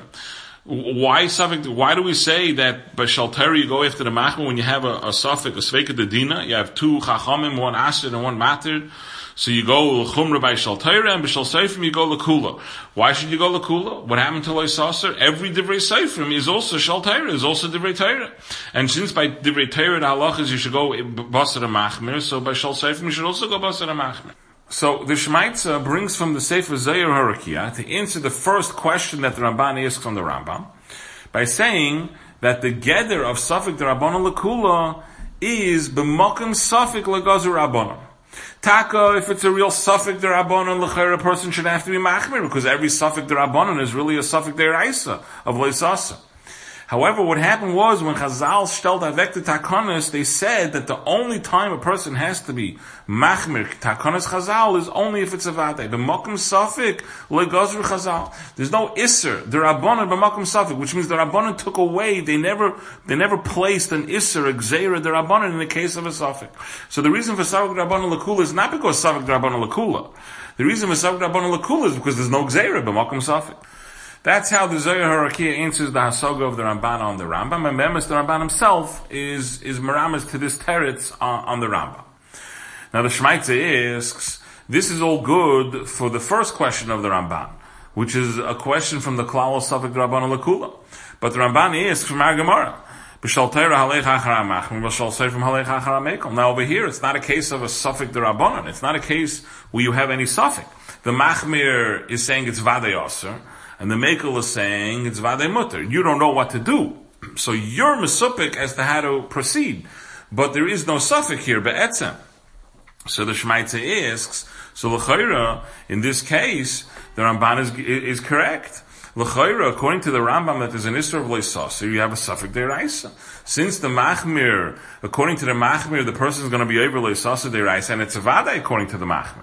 Why suffix? Why do we say that by Shalteri you go after the machmer when you have a, a suffix, a sveika dedina? You have two chachamim, one asher and one matir. So you go l'chumra by Shalteri and by Shalseifrim you go l'kula. Why should you go l'kula? What happened to Leisaser? Every divrei seifrim is also Shalteri, is also divrei Torah. And since by divrei Torah the halach is you should go basar machmer, so by Shalseifrim you should also go basar machmer. So the Shmaitza brings from the Sefer Zayir Harakia to answer the first question that the Ramban asks on the Rambam by saying that the gather of Safek D'Rabbanan L'Kula is b'mokim Safek L'Gazer Rabbanan. Taka, if it's a real Safek D'Rabbanan L'Chayr, a person should have to be Machmir because every Safek D'Rabbanan is really a Safek D'Raisa of Leisasa. However, what happened was when Chazal stellt avek the Takanas, they said that the only time a person has to be machmir Takanas Chazal is only if it's a vadei. B'makom safik legazru Chazal. There's no isser. The Rabbanan b'makom safik, which means the Rabbanan took away. They never, they never placed an isser, a gzeira, the Rabbanan in the case of a safik. So the reason for safik Rabbanan L'Kula is not because safik Rabbanan L'Kula. The reason for safik Rabbanan L'Kula is because there's no gzeira b'makom safik. That's how the Zohar Harakia answers the Hasoga of the Ramban on the Rambam, and Memes, the Ramban himself, is, is Meramis to this teretz on, on the Rambam. Now the Shmaitza asks, this is all good for the first question of the Ramban, which is a question from the Klal Safek D'Rabbanan L'Kula. But the Ramban asks from our Gemara, B'shal Teira Halecha Achara Machmir, B'shal Seifrim Halecha Achara Mekel. Now over here, it's not a case of a Safek D'Rabbanan. It's not a case where you have any Safek. The Machmir is saying it's Vadei Aser, and the Mekel is saying it's Vadei Mutter. You don't know what to do. So you're Mesupik as to how to proceed. But there is no Safek here, Be'etzem. So the Shmaitza asks, so L'chayra, in this case, the Ramban is, is correct. L'chayra, according to the Rambam, that there's an Isra of Leisasa, so you have a Safek D'Raisa. Since the Machmir, according to the Machmir, the person is going to be over Leisasa D'Raisa, and it's a Vadei according to the Machmir.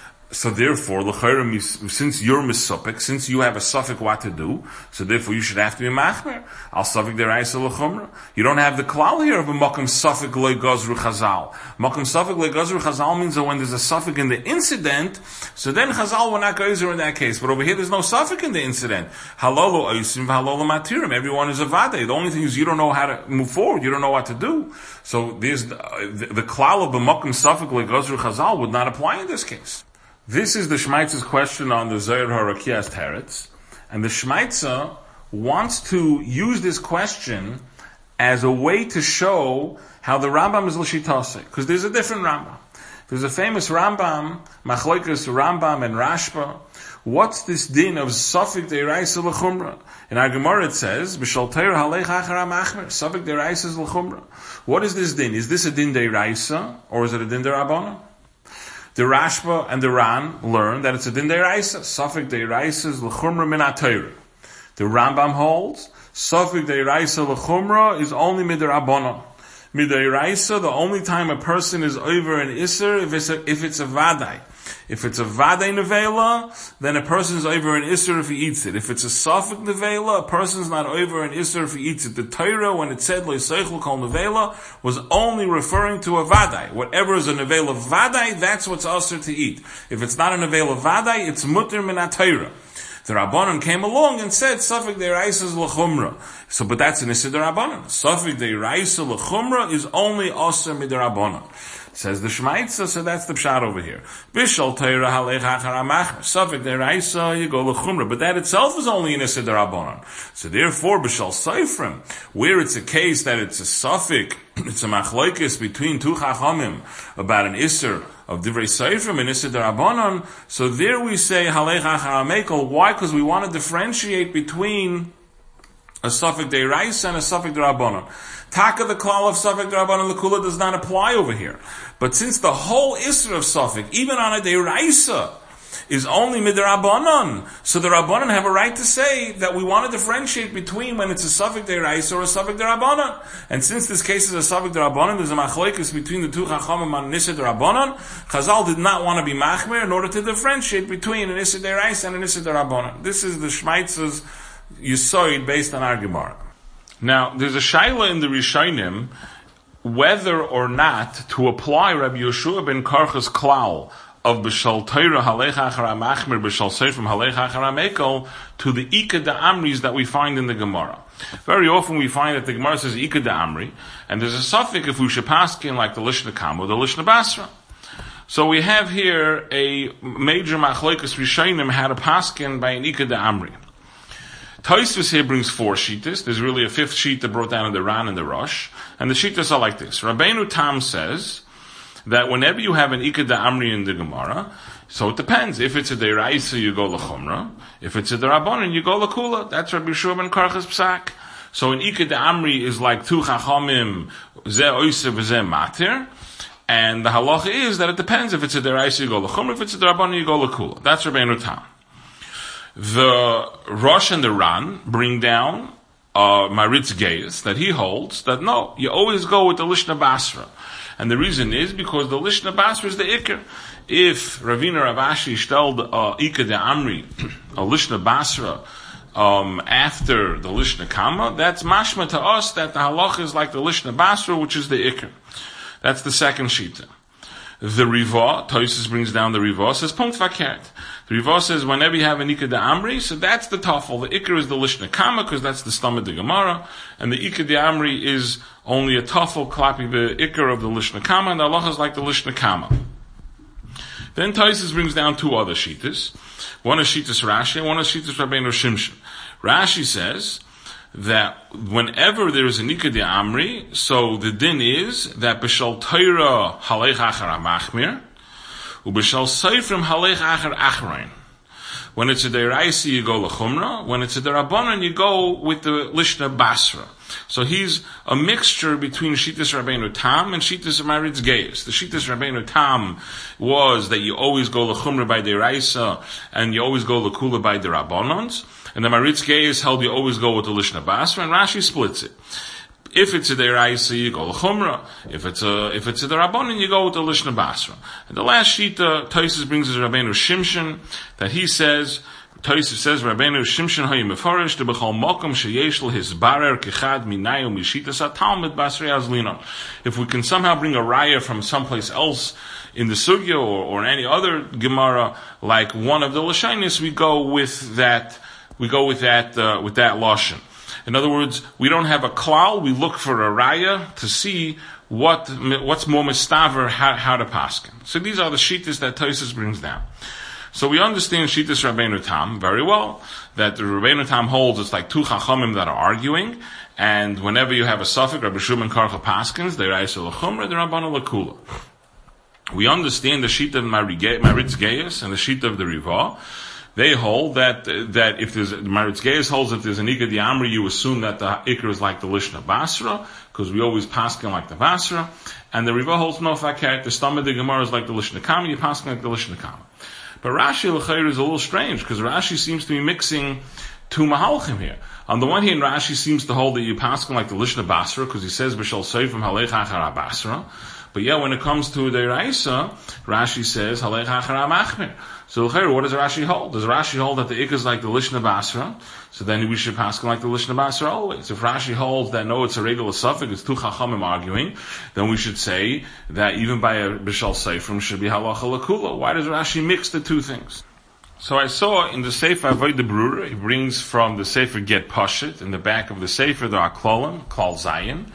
So therefore, l'chayra, since you're misupik, since you have a suffix what to do, so therefore you should have to be machmer. Al suffix deraisa l'chumra. You don't have the klal here of a makom suffix le'gazru chazal. Makom suffix le'gazru chazal means that when there's a suffix in the incident, so then chazal will not go in that case. But over here, there's no suffix in the incident. Halolo oisim, halolo matirim. Everyone is a vadei. The only thing is you don't know how to move forward. You don't know what to do. So there's the, the, the klal of the makom suffix le'gazru chazal would not apply in this case. This is the Shmaitza's question on the Zohar Harakias Teretz, and the Shmaitza wants to use this question as a way to show how the Rambam is l'shitase, because there's a different Rambam. There's a famous Rambam, Machlokas Rambam and Rashba. What's this din of Safek D'Raisa L'Chumra? In our Gemara it says, B'shal Teira Halecha Achara Machmer, Safek D'Raisa is L'Chumra. What is this din? Is this a din D'Raisa, or is it a din D'Rabbanan? The Rashba and the Ran learn that it's a din D'Raisa. Safek D'Raisa is l'chumra min ha'Torah. The Rambam holds Safek D'Raisa l'chumra is only midrabanan. Midraisa, the only time a person is over an iser if it's a, if it's a vadai. If it's a vadai nevela, then a person is over an iser if he eats it. If it's a safek nevela, a person's not over an iser if he eats it. The Torah, when it said le'seichel kol nevela, was only referring to a vadai. Whatever is a nevela vadai, that's what's aser to eat. If it's not a nevela vadai, it's mutter min ha-Torah. The Rabbanan came along and said, Safek D'Raisa is l'chumra. So, but that's an Issa D'Rabbanan. Safek D'Raisa l'chumra is only Aser Midrabbanan. Says the Shmaitza, so that's the pshat over here. Bishal Teira halech achar amachmer. Safek deraisa, you go l'chumra. But that itself is only in a Siddur Rabbanon. So therefore, Bishal Seifrim, where it's a case that it's a Safek, it's a machloikis between two chachamim about an Isser of Divrei Seifrim and Isser Rabbanon. So there we say halech achar amekel. Why? Because we want to differentiate between a Safek deraisa and a Safek Rabbanon. Taka, the klal of Safek Rabbanon L'Kula does not apply over here. But since the whole Isra of Safek, even on a Deraisa, is only Midrabanon, so the Rabbanon have a right to say that we want to differentiate between when it's a Safek Deraisa or a Safek Rabbanon. And since this case is a Safek Rabbanon, there's a machlokes between the two Chachamim on Nisad Rabbanon. Chazal did not want to be machmer in order to differentiate between an Nisad Deraisa and an Nisad Rabbanon. This is the Shmaitz's Yisoid based on our Gemara. Now, there's a shaila in the Rishonim whether or not to apply Rabbi Yeshua ben Karchas klal of B'shal Torah halech achar amachmer B'shal Seifrim halech achar amekel to the Ika da Amris that we find in the Gemara. Very often we find that the Gemara says Ika da Amri, and there's a suffix if we should paskin like the Lishna Kam or the Lishna Basra. So we have here a major machlokes Rishonim had a paskin by an Ika da Amri. Tosfos here brings four shittas. There's really a fifth sheet that brought down in the Ran and the Rosh. And the shittas are like this. Rabbeinu Tam says that whenever you have an Ika da Amri in the Gemara, so it depends. If it's a Deraisa, you go L'chumra. If it's a Derabanan, you go L'kula. That's Rabbi Yeshua ben Karchas Psak. So an Ika da Amri is like two Chachamim, Ze Oise v'Ze Matir. And the halacha is that it depends. If it's a Deraisa, you go L'chumra. If it's a Derabanan, you go L'kula. That's Rabbeinu Tam. The Rosh and the Ran bring down uh, Maritz Geius, that he holds that no, you always go with the Lishna Basra. And the reason is because the Lishna Basra is the Iker. If Ravina Rav Ashi stelled uh, Ika de Amri, a Lishna Basra, um, after the Lishna Kama, that's mashma to us that the halacha is like the Lishna Basra, which is the Iker. That's the second shita. The Riva, Tosfos brings down the Riva, says Punkt Vakert. The Riva says whenever you have an Ika da Amri, so that's the Tafel. The Iker is the Lishna Kama, because that's the stomach of the Gemara, and the Ika da Amri is only a Tafel, clapping the Iker of the Lishna Kama, and the Allah is like the Lishna Kama. Then Tosfos brings down two other Shittas. One is Shittas Rashi, and one is Shittas Rabbeinu Shimshon. Rashi says that whenever there is an Ika da Amri, so the din is that B'shal Torah halech achar amachmir, u'b'shal Seifrim halech achar achrein. When it's a Deraisa, you go L'chumra. When it's a Derabanan, you go with the Lishna Basra. So he's a mixture between Shittas Rabbeinu Tam and Shittas Maritz Geius. The Shittas Rabbeinu Tam was that you always go L'chumra by Deraisa, and you always go L'kula by Derabanans. And the Maritz Geius held you always go with the Lishna Basra, and Rashi splits it. If it's a Deraisa, you go L'chumra. If it's a, if it's a Derabanan, you go with the Lishna Basra. And the last Shita, Tosfos brings is Rabbeinu Shimshon, that he says, Tosfos says, Rabbeinu Shimshon hayim mefarish, de b'chol mokum sheyesh l'hisbarer kechad minayu mishitas ha-talmud basrei azlina. If we can somehow bring a raya from someplace else in the Sugya or, or any other Gemara, like one of the Lashonis, we go with that, we go with that, uh, with that Lashon. In other words, we don't have a klal, we look for a raya to see what, what's more mistaver, how, how to paskin. So these are the shittas that Tosfos brings down. So we understand shittas Rabbeinu Tam very well, that the Rabbeinu Tam holds it's like two chachamim that are arguing, and whenever you have a suffix, Rabbi Shimon Karcha paskins, the Raisa l'chumra, the Rabbana l'kula. We understand the shita of Maritz Geius and the shita of the Riva. They hold that that if there's Maritz Geius holds if there's an Ika di Amri, you assume that the Iker is like the Lishna Basra, because we always paskin like the Basra, and the Riva holds no fakat, the stomach of the Gemara is like the Lishna Kama, you paskin like the Lishna Kama. But Rashi l'chayr is a little strange, because Rashi seems to be mixing two mahalchim here. On the one hand, Rashi seems to hold that you paskin like the Lishna Basra, because he says b'shal seifim halech achar Basra. But yeah, when it comes to the Raisa, Rashi says halech achar machmir. So what does Rashi hold? Does Rashi hold that the Ikka is like the Lishna Basra? So then we should pass like the Lishna Basra always. If Rashi holds that no, it's a regular suffix, it's two Chachamim arguing, then we should say that even by a Bishal Seifrim should be halacha l'kula. Why does Rashi mix the two things? So I saw in the Sefer Avodah Berura, he brings from the Sefer Get Pashit, in the back of the Sefer there are klolim, klal zayin,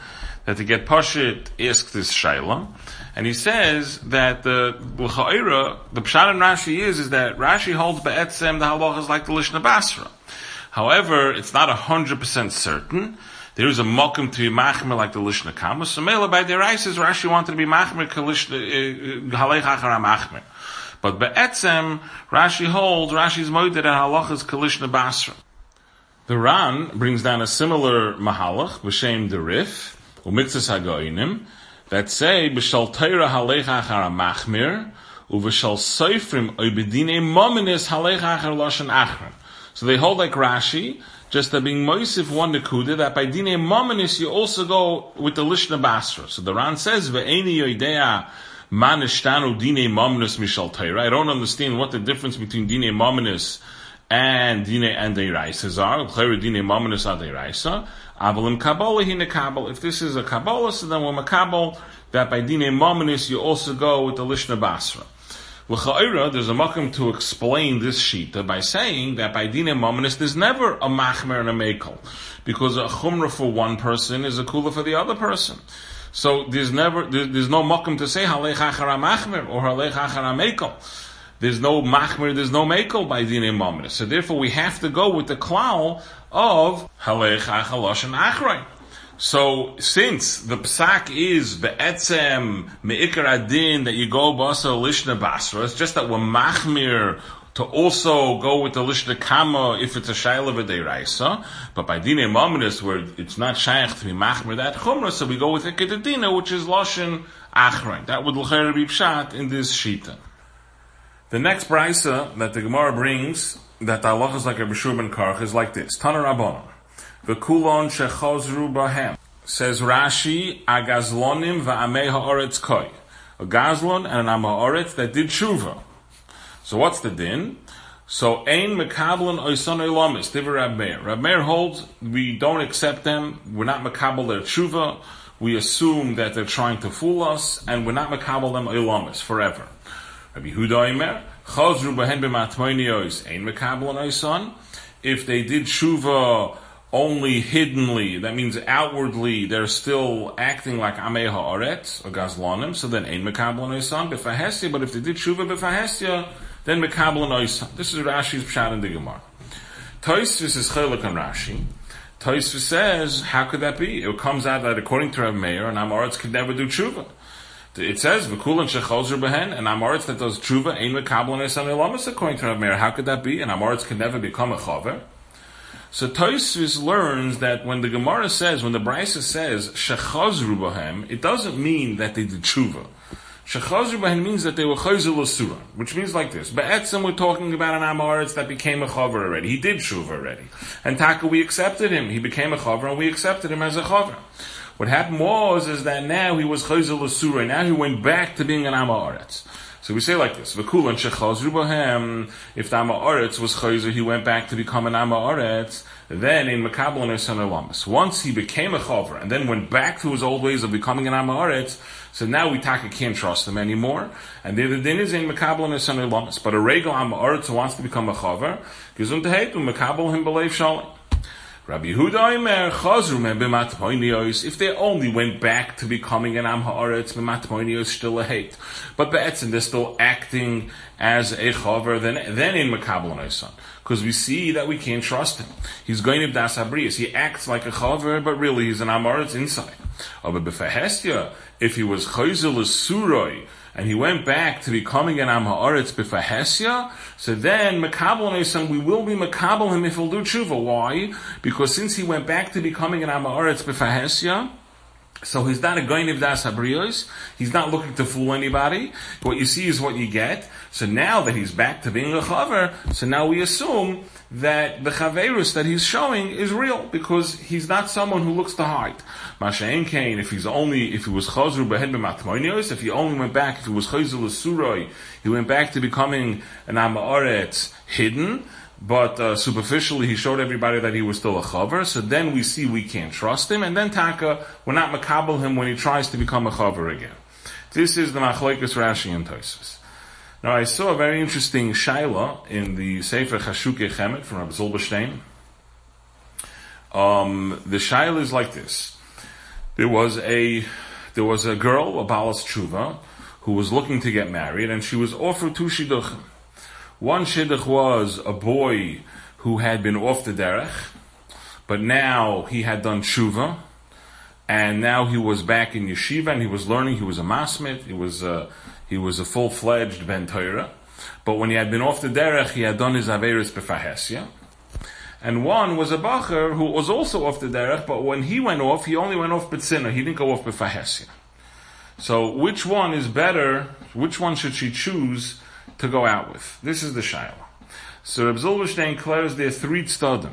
that to get Pashit asked this Shaila, and he says that the L'cha'ira, the Pshat in Rashi is, is that Rashi holds Be'etzem the halacha is like the Lishna Basra. However, it's not a hundred percent certain. There is a mokum to be machmer like the Lishna Kama. So Mela by Deraisis, Rashi wanted to be machmer Kalishna Halech Achara Machmer. But Be'etzem, Rashi holds, Rashi's moed that halacha is Kalishna Basra. The Ran brings down a similar mahalach, b'shem derif, u'mitzvahs hagoinim, that say, b'shal teira halecha achar machmir, u'v'shal seifrim oibedine mominis halecha achar loshen achran. So they hold like Rashi, just that being moisif one nekuda, that by dine mominis you also go with the Lishna Basra. So the Ran says, ve'eni yoidea manishtanu dine mominis mishal teira. I don't understand what the difference between dine mominis and dine and deiraisa are. L'chayre dine mominus are deiraisa. Avalim kabbalah hine kabbal. If this is a kabbalah, so then we're makabel that by dine mominus you also go with the Lishna Basra. L'chayre, there's a makom to explain this shita by saying that by dine mominus there's never a machmer and a mekel, because a chumrah for one person is a kula for the other person. So there's never there, there's no makom to say halech achara machmer or halech achara mekel. There's no machmer, there's no mekel by dinei mominus. So therefore we have to go with the klal of halech achalosh and achrei. So since the psak is be'etzem me'ikar adin that you go basa lishna basra, it's just that we're machmir to also go with the lishna kama if it's a shayla v'deiraisa. But by dinei mominus where it's not shaykh to be machmir that chumrah, so we go with ikadadina, which is loshen achrei. That would l'chayr be pshat in this shita. The next brisa that the Gemara brings, that the halacha is like a B'shur ben Karch, is like this. Tana Rabbanon. V'kulon shechozru bahem. Says Rashi, agazlonim v'amei ha'oretz koi. A gazlon and an am ha'oretz that did tshuva. So what's the din? So, ein mekablon oison olamis, diva Rab Meir. Rab Meir holds, we don't accept them, we're not mekabel their tshuva, we assume that they're trying to fool us, and we're not mekabel them olamis, forever. Rabbi Huda Imer, Chazru behen b'matmoinios, ein mekabel oison. If they did tshuva only hiddenly, that means outwardly, they're still acting like Amei Ha'aretz, or Gazlonim, so then ein mekabel oison, b'fahestia, but if they did tshuva b'fahestia, then mekabel oison. This is Rashi's pshat in the Gemara. Tosfos is chelik on Rashi. Tosfos says, how could that be? It comes out that according to Rav Meir, an Amoritz could never do tshuva. It says, v'kulan shechozer behen, an Amoritz that does tshuva, ein mekabel oison elamis, according to Rav Meir. How could that be? An Amoritz could never become a chaver. So Tosfos learns that when the Gemara says, when the Brisa says, shechozru b'hem, it doesn't mean that they did tshuva. Shechozru b'hem means that they were chozer l'sura, which means like this. Be'etzem, we're talking about an Amoritz that became a chaver already. He did tshuva already. And Taka, we accepted him. He became a chaver, and we accepted him as a chaver. What happened was, is that now he was chozer l'sura, now he went back to being an Amoritz. So we say like this: V'kulan shechazru b'hem. If the Amoritz was chozer, he went back to become an Amoritz. Then in mekabel oison elamis. Once he became a chaver and then went back to his old ways of becoming an Amoritz, so now we taka can't trust him anymore. And the din is in mekabel oison elamis. But a regal Amoritz who wants to become a chaver, gesund heitu mekabel him b'leiv shalim. Rabbi Yehuda Omer chazru me b'matmoinios. If they only went back to becoming an Am Ha'aretz, b'matmoinios still a hate. But be'etzim they're still acting as a chaver, then then in mekabel oison. Because we see that we can't trust him. He's going to das abrius. He acts like a chaver, but really he's an Amoritz inside. Aber b'fahestia, if he was chozer l'suroi, and he went back to becoming an Am Ha'aretz b'fahestia, so then mekabel oison, we will be mekabel him if he'll do tshuva. Why? Because since he went back to becoming an Am Ha'aretz b'fahestia, so he's not a goyniv das habrios. He's not looking to fool anybody. What you see is what you get. So now that he's back to being a chaver, so now we assume that the chaverus that he's showing is real, because he's not someone who looks to hide. Masha'en kain, if he's only, if he was chazru b'hen b'matmoinios, if he only went back, if he was chazru l'suroi, he went back to becoming an Am Ha'aretz hidden, but uh, superficially he showed everybody that he was still a chaver, so then we see we can't trust him, and then taka, we're not makabel him when he tries to become a chaver again. This is the machlokes Rashi and Tosfos. Now I saw a very interesting shaila in the Sefer Chashukei Chemet from Rabbi Zilberstein. Um, the shaila is like this. There was a, there was a girl, a Balas Tshuva, who was looking to get married, and she was offered two shidduchim. One shidduch was a boy who had been off the derech, but now he had done tshuva, and now he was back in yeshiva, and he was learning. He was a masmid. He was a, he was a full-fledged ben Torah. But when he had been off the derech, he had done his averis b'fahesya. And one was a bacher who was also off the derech, but when he went off, he only went off b'tzina. He didn't go off b'fahesya. So which one is better? Which one should she choose to go out with? This is the shayla. So Reb Zilberstein declares there are three tzaddim.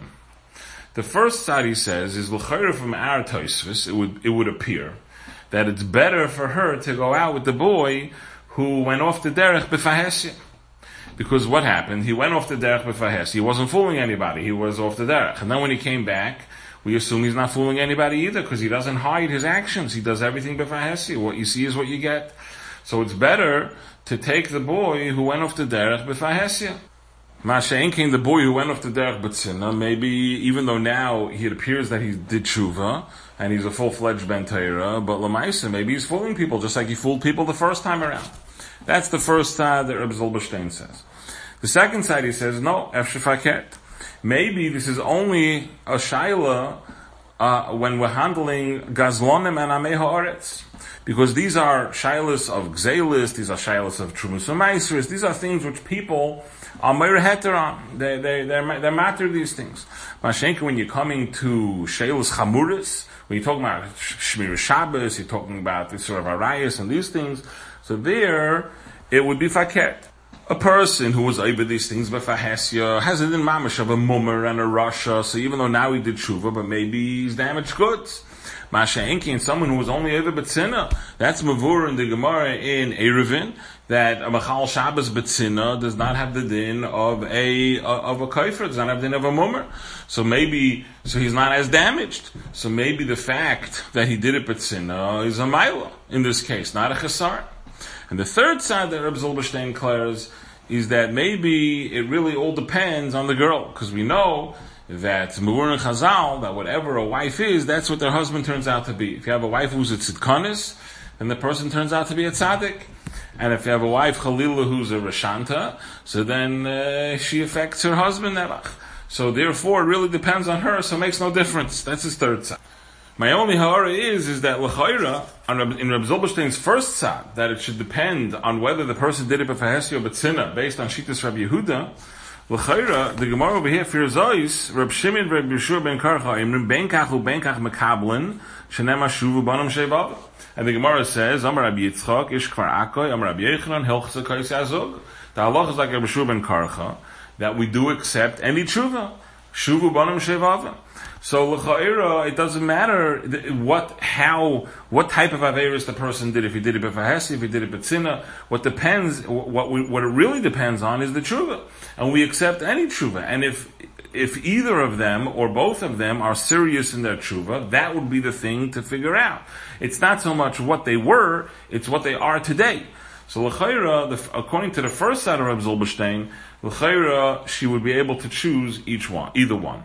The first side, he says, is l'chayra from our Tosfos. It would it would appear that it's better for her to go out with the boy who went off the derech b'fahesya. Because what happened? He went off the derech b'fahesya. He wasn't fooling anybody. He was off the derech. And then when he came back, we assume he's not fooling anybody either, because he doesn't hide his actions. He does everything b'fahesya. What you see is what you get. So it's better to take the boy who went off the derech b'fahesya. Masha'en came the boy who went off the derech b'tzina. Maybe even though now it appears that he did tshuva and he's a full-fledged ben Torah, but l'maisa maybe he's fooling people just like he fooled people the first time around. That's the first side that Reb Zilberstein says. The second side he says no, efsheh faket. Maybe this is only a shayla uh, when we're handling gazlonim and amei haaretz. Because these are shaylas of gzelis, these are shaylas of trumus u'maisris, these are things which people are meir heter on. They, they, they're, they're matter these things. Mashenka, when you're coming to shaylas chamuris, when you're talking about Shmir Shabbos, you're talking about the sort of arayas and these things, so there, it would be faket. A person who was over these things, b'fahesya, has it in mamash of a mummer and a rasha, so even though now he did tshuva, but maybe he's damaged goods. Masha'enki, and someone who was only over b'tzina, that's mavur in the Gemara in Eruvin, that a machal Shabbos b'tzina does not have the din of a, of a kaifer, does not have the din of a mummer. So maybe, so he's not as damaged. So maybe the fact that he did it b'tzina is a maila, in this case, not a chasar. And the third side that Reb Zilberstein declares is that maybe it really all depends on the girl, because we know that Mevur and Chazal, that whatever a wife is, that's what their husband turns out to be. If you have a wife who's a tzidkonis, then the person turns out to be a tzaddik. And if you have a wife, Chalila, who's a rashanta, so then uh, she affects her husband, Nevach. So therefore, it really depends on her, so it makes no difference. That's his third side. My only ha'ara is, is that l'chayra, in Reb Zilberstein's first side, that it should depend on whether the person did it b'fahesya or b'tzina, based on Shittas Rabbi Yehuda. L'chayra, the Gemara over here, Fir Zois, Reb Shimon Reb Yeshua ben Karcha, Imrim ben kach u ben kach mekablin, shenem ashuvu banam shevav. And the Gemara says, Amar Rabbi Yitzchak, Ish Kvar Akoy, Amar Rabbi Yechanan, Hilchsa Kois Yazog. The halach is like Reb Yeshua ben Karcha, that we do accept any tshuva. Shuvu banam shevav. So l'cha'ira, it doesn't matter what, how, what type of averis the person did. If he did it b'fahesi, if he did it b'tzina, what depends, what we, what it really depends on is the tshuva, and we accept any tshuva. And if if either of them or both of them are serious in their tshuva, that would be the thing to figure out. It's not so much what they were; it's what they are today. So l'cha'ira, according to the first side of Reb Zilberstein, l'cha'ira, she would be able to choose each one, either one.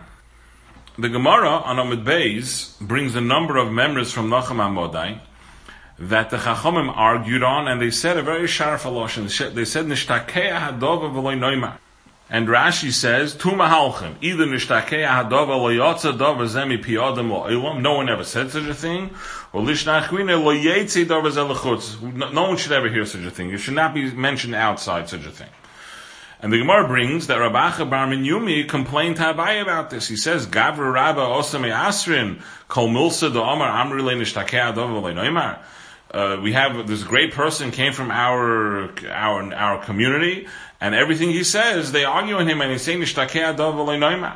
The Gemara on Amud Beis brings a number of members from Nachum Amodai that the Chachamim argued on, and they said a very sharp haloshin. They said Nishtakei hadova v'loy noimar, and Rashi says Tu mahalchim, either Nishtakei hadova lo yotza dova zemi pi adam lo ilam. No one ever said such a thing, or Lishnachwine lo yetzi dova zelachutz. No one should ever hear such a thing. It should not be mentioned outside such a thing. And the Gemara brings that Rabacha Bar Minyumi complained to Abaye about this. He says, Gavra Rabba Osame Asrin, Kol Milsa do Omar Amri Le Nishtakei Adov V'le Noimar. Uh, we have this great person came from our our our community, and everything he says, they argue on him, and he's saying Nishtakei Adov V'le Noimar.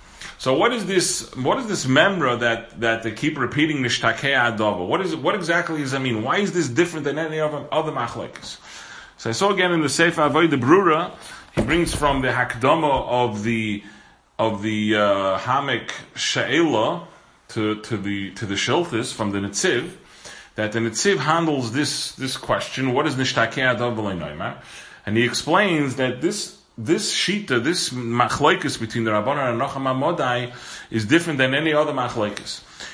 So what is this? What is this memra that that they keep repeating Nishtakei Adov? What is it? What exactly does that mean? Why is this different than any other other machlekes? So I saw again in the Sefer Avodah Brura. He brings from the Hakdama of the of the uh, Hamek Sha'ela to to the to the Shilchis from the Netziv, that the Netziv handles this this question: what is Nishtakei Adov V'le Noimar? And he explains that this this shita, this machlekes between the Rabbanan and Nachum Amodai is different than any other machlekes.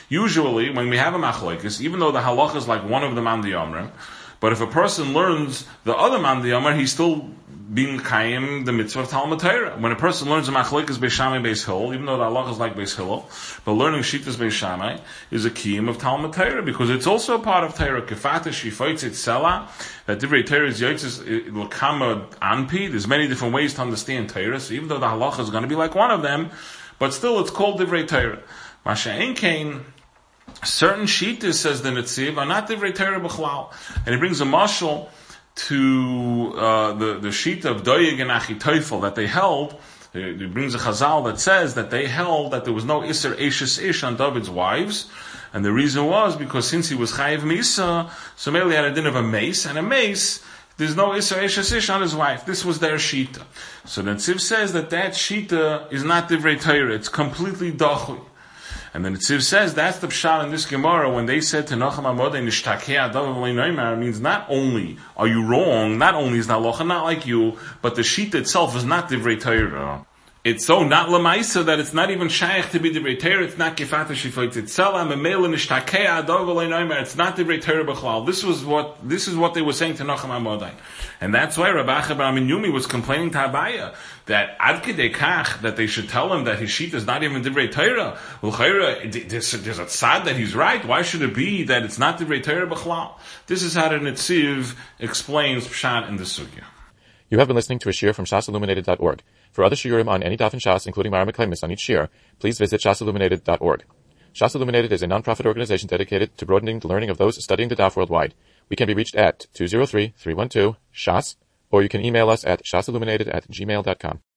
Usually, when we have a machlokes, even though the halacha is like one of the man d'yomrim, but if a person learns the other man d'yomar, he's still being kayim the mitzvah of Talmud Torah. When a person learns a machlokes Beis Shammai Beis Hillel, even though the halacha is like Beis Hillel, but learning shittas Beis Shammai is a kiyum of Talmud Torah because it's also a part of Torah. Kefata shifoitz itzela, that divrei Torah is yotzes l'kama anpi. There's many different ways to understand Torah. So even though the halacha is going to be like one of them, but still it's called divrei Torah. Masha'en kain. Certain shittas, says the Netziv, are not divrei Torah b'chlal, and he brings a mashal to uh, the the shita of Doeg and Achitophel that they held. He brings a chazal that says that they held that there was no iser eshes ish on David's wives, and the reason was because since he was chayiv misa, so merely had a din of a mace, and a mace, there's no iser eshes ish on his wife. This was their shita. So the Netziv says that that shita is not divrei Torah; it's completely dachui. And then the Tziv says that's the pshat in this Gemara when they said to Nacham Amadei Nishtakei Adav V'Lei Noimar, means not only are you wrong, not only is the halacha not like you, but the shita itself is not divrei Torah. It's so not lemaisa that it's not even shaykh to be divrei Torah. It's not kefata shifayt itzela memela nishtakei adav v'lei noimer. It's not divrei Torah b'chlal. This was what this is what they were saying to Nachum Amadei, and that's why Rabbi Acha bar Minyumi was complaining to Abaya that ad kedei kach that they should tell him that his sheet is not even divrei Torah. Well, there's, there's a tzad that he's right. Why should it be that it's not divrei Torah b'chlal? This is how the Netziv explains pshat in the sugya. You have been listening to a shiur from shas illuminated dot org. For other shiurim on any daf in Shas, including Mara Meklemis on each shiur, please visit shas illuminated dot org. Shas Illuminated is a non-profit organization dedicated to broadening the learning of those studying the daf worldwide. We can be reached at two zero three, three one two, S H A S, or you can email us at shasilluminated at gmail dot com.